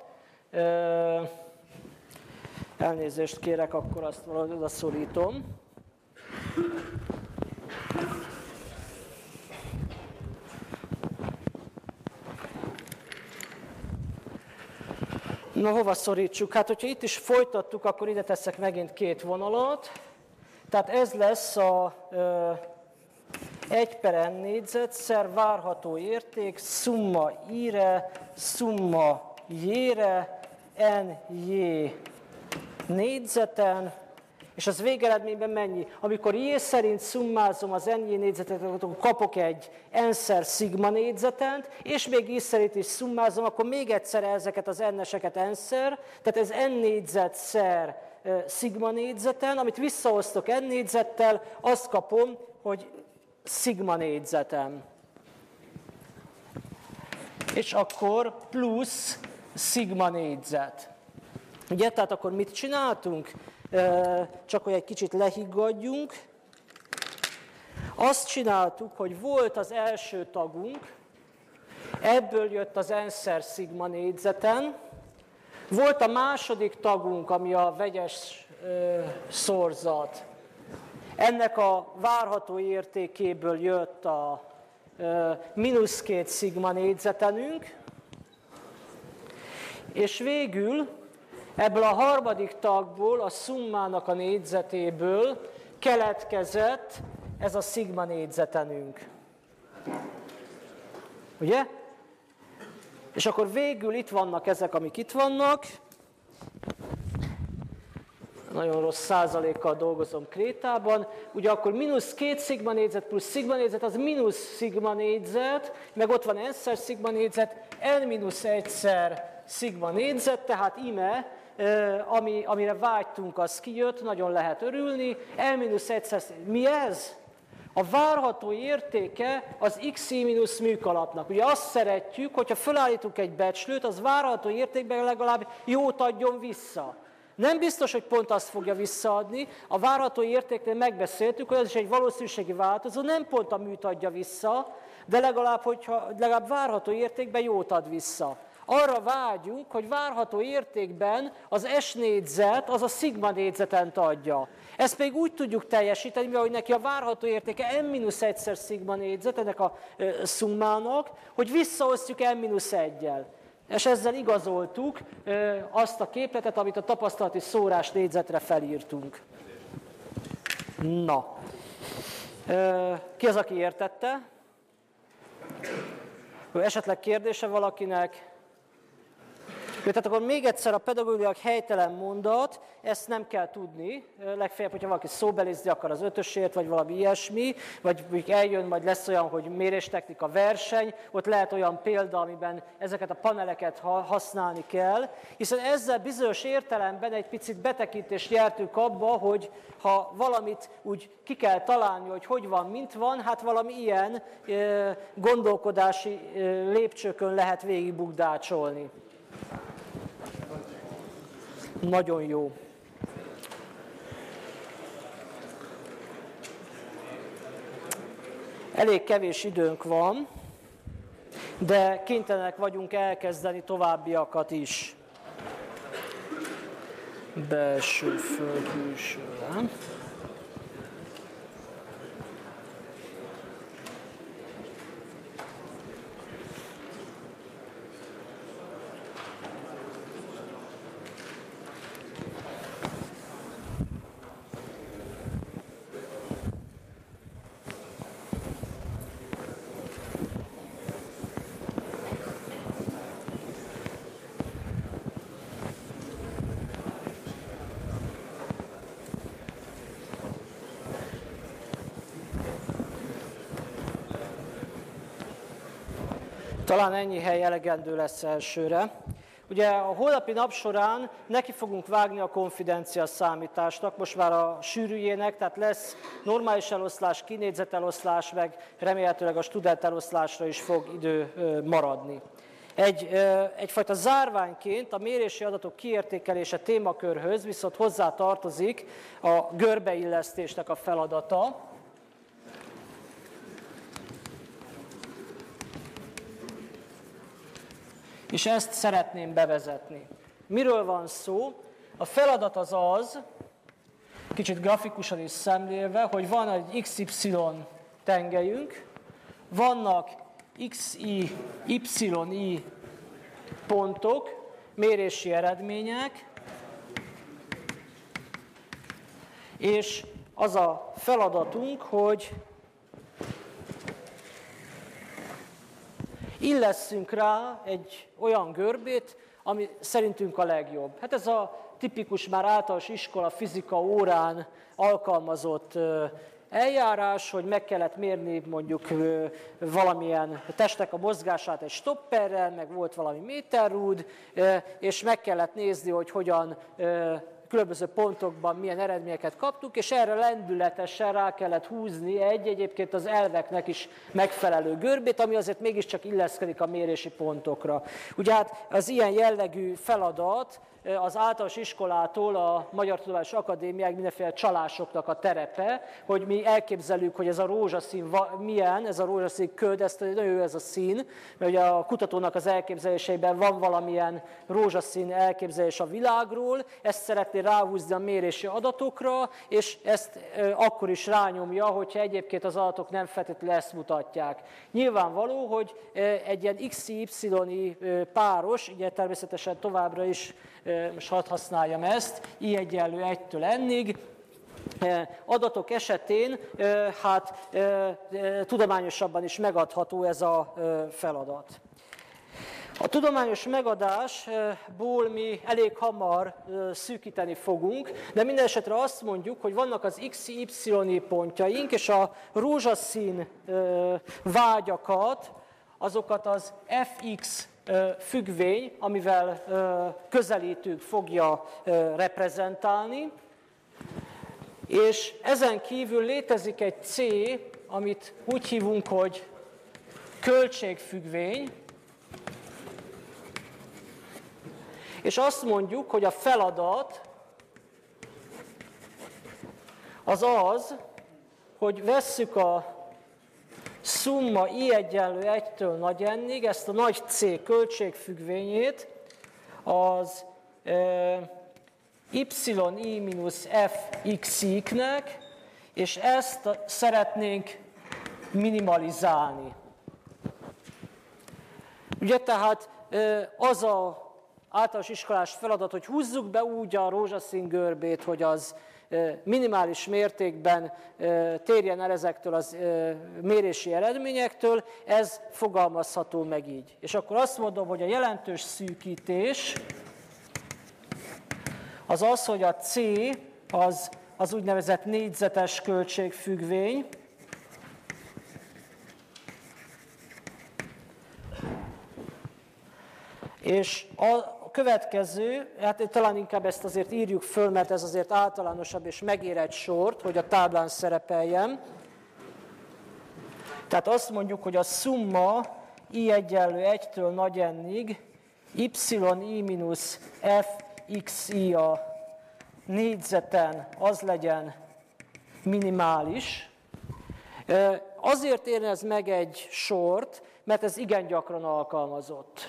Elnézést kérek, akkor azt valahogy oda szorítom. Na, hova szorítsuk? Hát, hogyha itt is folytattuk, akkor ide teszek megint két vonalat. Tehát ez lesz a ö, egy per n négyzetszer várható érték, szumma i-re, szumma j-re, n-j négyzeten, és az végeredményben mennyi? Amikor j szerint szummázom az n-j négyzetet, akkor kapok egy n-szer szigma négyzetent, és még i szerint is szummázom, akkor még egyszer ezeket az n-eseket n-szer, tehát ez n négyzetszer szigma négyzeten, amit visszaosztok n négyzettel, azt kapom, hogy szigma négyzetem. És akkor plusz szigma négyzet. Ugye, tehát akkor mit csináltunk? Csak hogy egy kicsit lehiggadjunk. Azt csináltuk, hogy volt az első tagunk, ebből jött az n-szer szigma négyzeten, volt a második tagunk, ami a vegyes ö, szorzat. Ennek a várható értékéből jött a ö, mínusz két szigma négyzetenünk, és végül ebből a harmadik tagból, a szummának a négyzetéből keletkezett ez a szigma négyzetenünk. Ugye? És akkor végül itt vannak ezek, amik itt vannak. Nagyon rossz százalékkal dolgozom krétában. Ugye akkor mínusz két szigma négyzet plusz szigma négyzet, az mínusz szigma négyzet, meg ott van n-szer szigma négyzet, n mínusz egyszer szigma négyzet, tehát ime, ami, amire vágytunk, az kijött, nagyon lehet örülni. n mínusz egyszer, mi ez? A várható értéke az xi mínusz műkalapnak. Ugye azt szeretjük, hogyha felállítunk egy becslőt, az várható értékben legalább jót adjon vissza. Nem biztos, hogy pont azt fogja visszaadni. A várható értéknél megbeszéltük, hogy ez is egy valószínűségi változó, nem pont a műt adja vissza, de legalább, hogyha, legalább várható értékben jót ad vissza. Arra vágyunk, hogy várható értékben az S négyzet, az a szigma négyzetent adja. Ezt még úgy tudjuk teljesíteni, mivel neki a várható értéke n mínusz egyszer szigma négyzet, ennek a e, szummának, hogy visszaosztjuk n mínusz egyel. És ezzel igazoltuk e, azt a képletet, amit a tapasztalati szórás négyzetre felírtunk. Na, e, ki az, aki értette? Esetleg kérdése valakinek? Tehát akkor még egyszer a pedagógiailag helytelen mondat, ezt nem kell tudni, legfeljebb, hogyha valaki szóbelizni akar az ötösért, vagy valami ilyesmi, vagy eljön, majd lesz olyan, hogy méréstechnika verseny, ott lehet olyan példa, amiben ezeket a paneleket használni kell, hiszen ezzel bizonyos értelemben egy picit betekintést nyertünk abba, hogy ha valamit úgy ki kell találni, hogy hogy van, mint van, hát valami ilyen gondolkodási lépcsőkön lehet végigbukdácsolni. Nagyon jó. Elég kevés időnk van, de kénytelenek vagyunk elkezdeni továbbiakat is. Belső föld, külső lám. Talán ennyi hely elegendő lesz elsőre. Ugye a holnapi nap során neki fogunk vágni a konfidencia számításnak, most már a sűrűjének, tehát lesz normális eloszlás, kinégyzeteloszlás, meg remélhetőleg a student eloszlásra is fog idő maradni. Egy, egyfajta zárványként a mérési adatok kiértékelése témakörhöz viszont hozzá tartozik a görbeillesztésnek a feladata. És ezt szeretném bevezetni. Miről van szó? A feladat az az, kicsit grafikusan is szemlélve, hogy van egy iksz ipszilon tengelyünk, vannak xi, yi pontok, mérési eredmények, és az a feladatunk, hogy illesszünk rá egy olyan görbét, ami szerintünk a legjobb. Hát ez a tipikus már általános iskola fizika órán alkalmazott eljárás, hogy meg kellett mérni mondjuk valamilyen testnek a mozgását egy stopperrel, meg volt valami méterrúd, és meg kellett nézni, hogy hogyan különböző pontokban milyen eredményeket kaptuk, és erre lendületesen rá kellett húzni egy egyébként az elveknek is megfelelő görbét, ami azért mégiscsak illeszkedik a mérési pontokra. Ugye hát az ilyen jellegű feladat az általános iskolától a Magyar Tudományos Akadémiáig mindenféle csalásoknak a terepe, hogy mi elképzeljük, hogy ez a rózsaszín milyen, ez a rózsaszín köd, ez nagyon jó ez a szín, mert ugye a kutatónak az elképzeléseiben van valamilyen rózsaszín elképzelés a világról, ezt szeretné ráhúzni a mérési adatokra, és ezt akkor is rányomja, hogyha egyébként az adatok nem feltétlenül ezt mutatják. Nyilvánvaló, hogy egy ilyen iksz i-y páros, ugye természetesen továbbra is most hadd használjam ezt, i egyenlő egytől n-ig, adatok esetén hát tudományosabban is megadható ez a feladat. A tudományos megadásból mi elég hamar szűkíteni fogunk, de minden esetre azt mondjuk, hogy vannak az iksz i-y pontjaink, és a rózsaszín vágyakat, azokat az ef iksz függvény, amivel közelítünk, fogja reprezentálni, és ezen kívül létezik egy C, amit úgy hívunk, hogy költségfüggvény, és azt mondjuk, hogy a feladat az az, hogy vesszük a szumma i egyenlő egytől nagy n-ig, ezt a nagy C költségfüggvényét az e, yi mínusz f x-nek, és ezt szeretnénk minimalizálni. Ugye tehát e, az a általános iskolás feladat, hogy húzzuk be úgy a rózsaszín görbét, hogy az minimális mértékben térjen el ezektől az mérési eredményektől, ez fogalmazható meg így. És akkor azt mondom, hogy a jelentős szűkítés az az, hogy a C az, az úgynevezett négyzetes költségfüggvény, és a következő, hát talán inkább ezt azért írjuk föl, mert ez azért általánosabb és megér egy sort, hogy a táblán szerepeljen. Tehát azt mondjuk, hogy a szumma i egyenlő egytől nagy n-ig, yi mínusz f xi a négyzeten az legyen minimális. Azért ér ez meg egy sort, mert ez igen gyakran alkalmazott.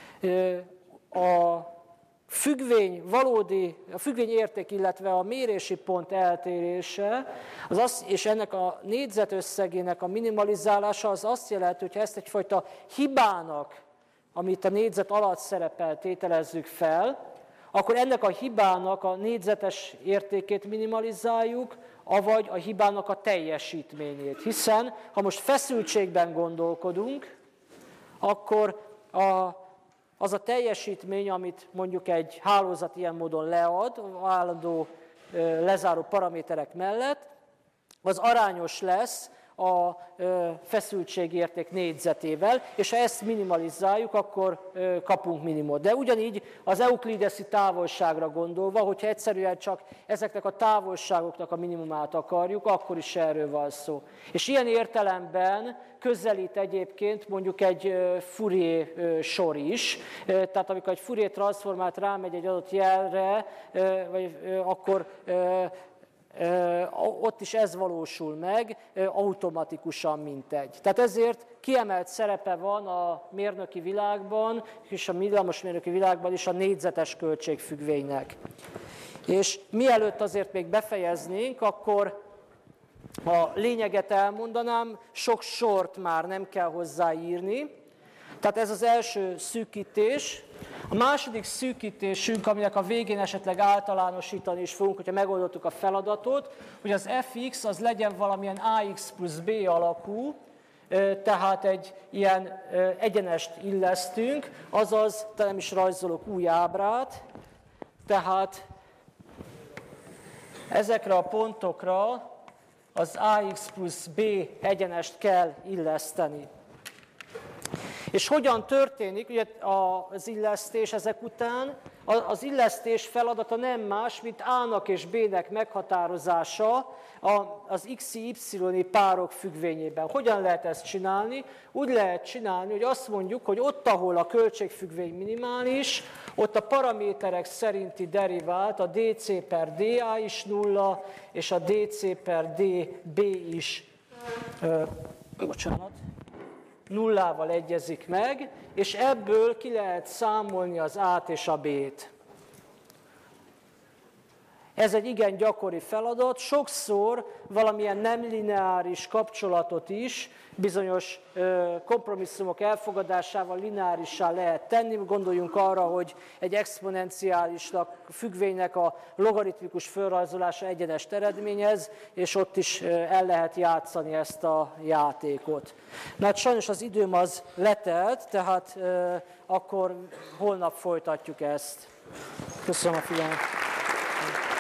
A függvény valódi, a függvény érték, illetve a mérési pont eltérése, az az, és ennek a négyzet összegének a minimalizálása az azt jelenti, hogy ha ezt egyfajta hibának, amit a négyzet alatt szerepel, tételezzük fel, akkor ennek a hibának a négyzetes értékét minimalizáljuk, avagy a hibának a teljesítményét. Hiszen, ha most feszültségben gondolkodunk, akkor a az a teljesítmény, amit mondjuk egy hálózat ilyen módon lead, állandó lezáró paraméterek mellett, az arányos lesz a feszültségérték négyzetével, és ha ezt minimalizáljuk, akkor kapunk minimumot. De ugyanígy az euklideszi távolságra gondolva, hogyha egyszerűen csak ezeknek a távolságoknak a minimumát akarjuk, akkor is erről van szó. És ilyen értelemben közelít egyébként mondjuk egy Fourier sor is, tehát amikor egy Fourier transformát rámegy egy adott jelre, vagy akkor ott is ez valósul meg automatikusan, mint egy. Tehát ezért kiemelt szerepe van a mérnöki világban, és a villamosmérnöki világban is a négyzetes költségfüggvénynek. És mielőtt azért még befejeznénk, akkor a lényeget elmondanám, sok sort már nem kell hozzáírni. Tehát ez az első szűkítés, A második szűkítésünk, aminek a végén esetleg általánosítani is fogunk, hogyha megoldottuk a feladatot, hogy az fx az legyen valamilyen ax plusz b alakú, tehát egy ilyen egyenest illesztünk, azaz, nem is rajzolok új ábrát, tehát ezekre a pontokra az ax plusz b egyenest kell illeszteni. És hogyan történik ugye az illesztés ezek után? Az illesztés feladata nem más, mint A-nak és B-nek meghatározása az x-i, y-i párok függvényében. Hogyan lehet ezt csinálni? Úgy lehet csinálni, hogy azt mondjuk, hogy ott, ahol a költségfüggvény minimális, ott a paraméterek szerinti derivált, a dc per dA is nulla, és a dc per dB is, ö, bocsánat, nullával egyezik meg, és ebből ki lehet számolni az A-t és a B-t. Ez egy igen gyakori feladat, sokszor valamilyen nem lineáris kapcsolatot is bizonyos kompromisszumok elfogadásával lineárissá lehet tenni. Gondoljunk arra, hogy egy exponenciálisnak, függvénynek a logaritmikus felrajzolása egyenest eredményez, és ott is el lehet játszani ezt a játékot. Na hát sajnos az időm az letelt, tehát akkor holnap folytatjuk ezt. Köszönöm a figyelmet.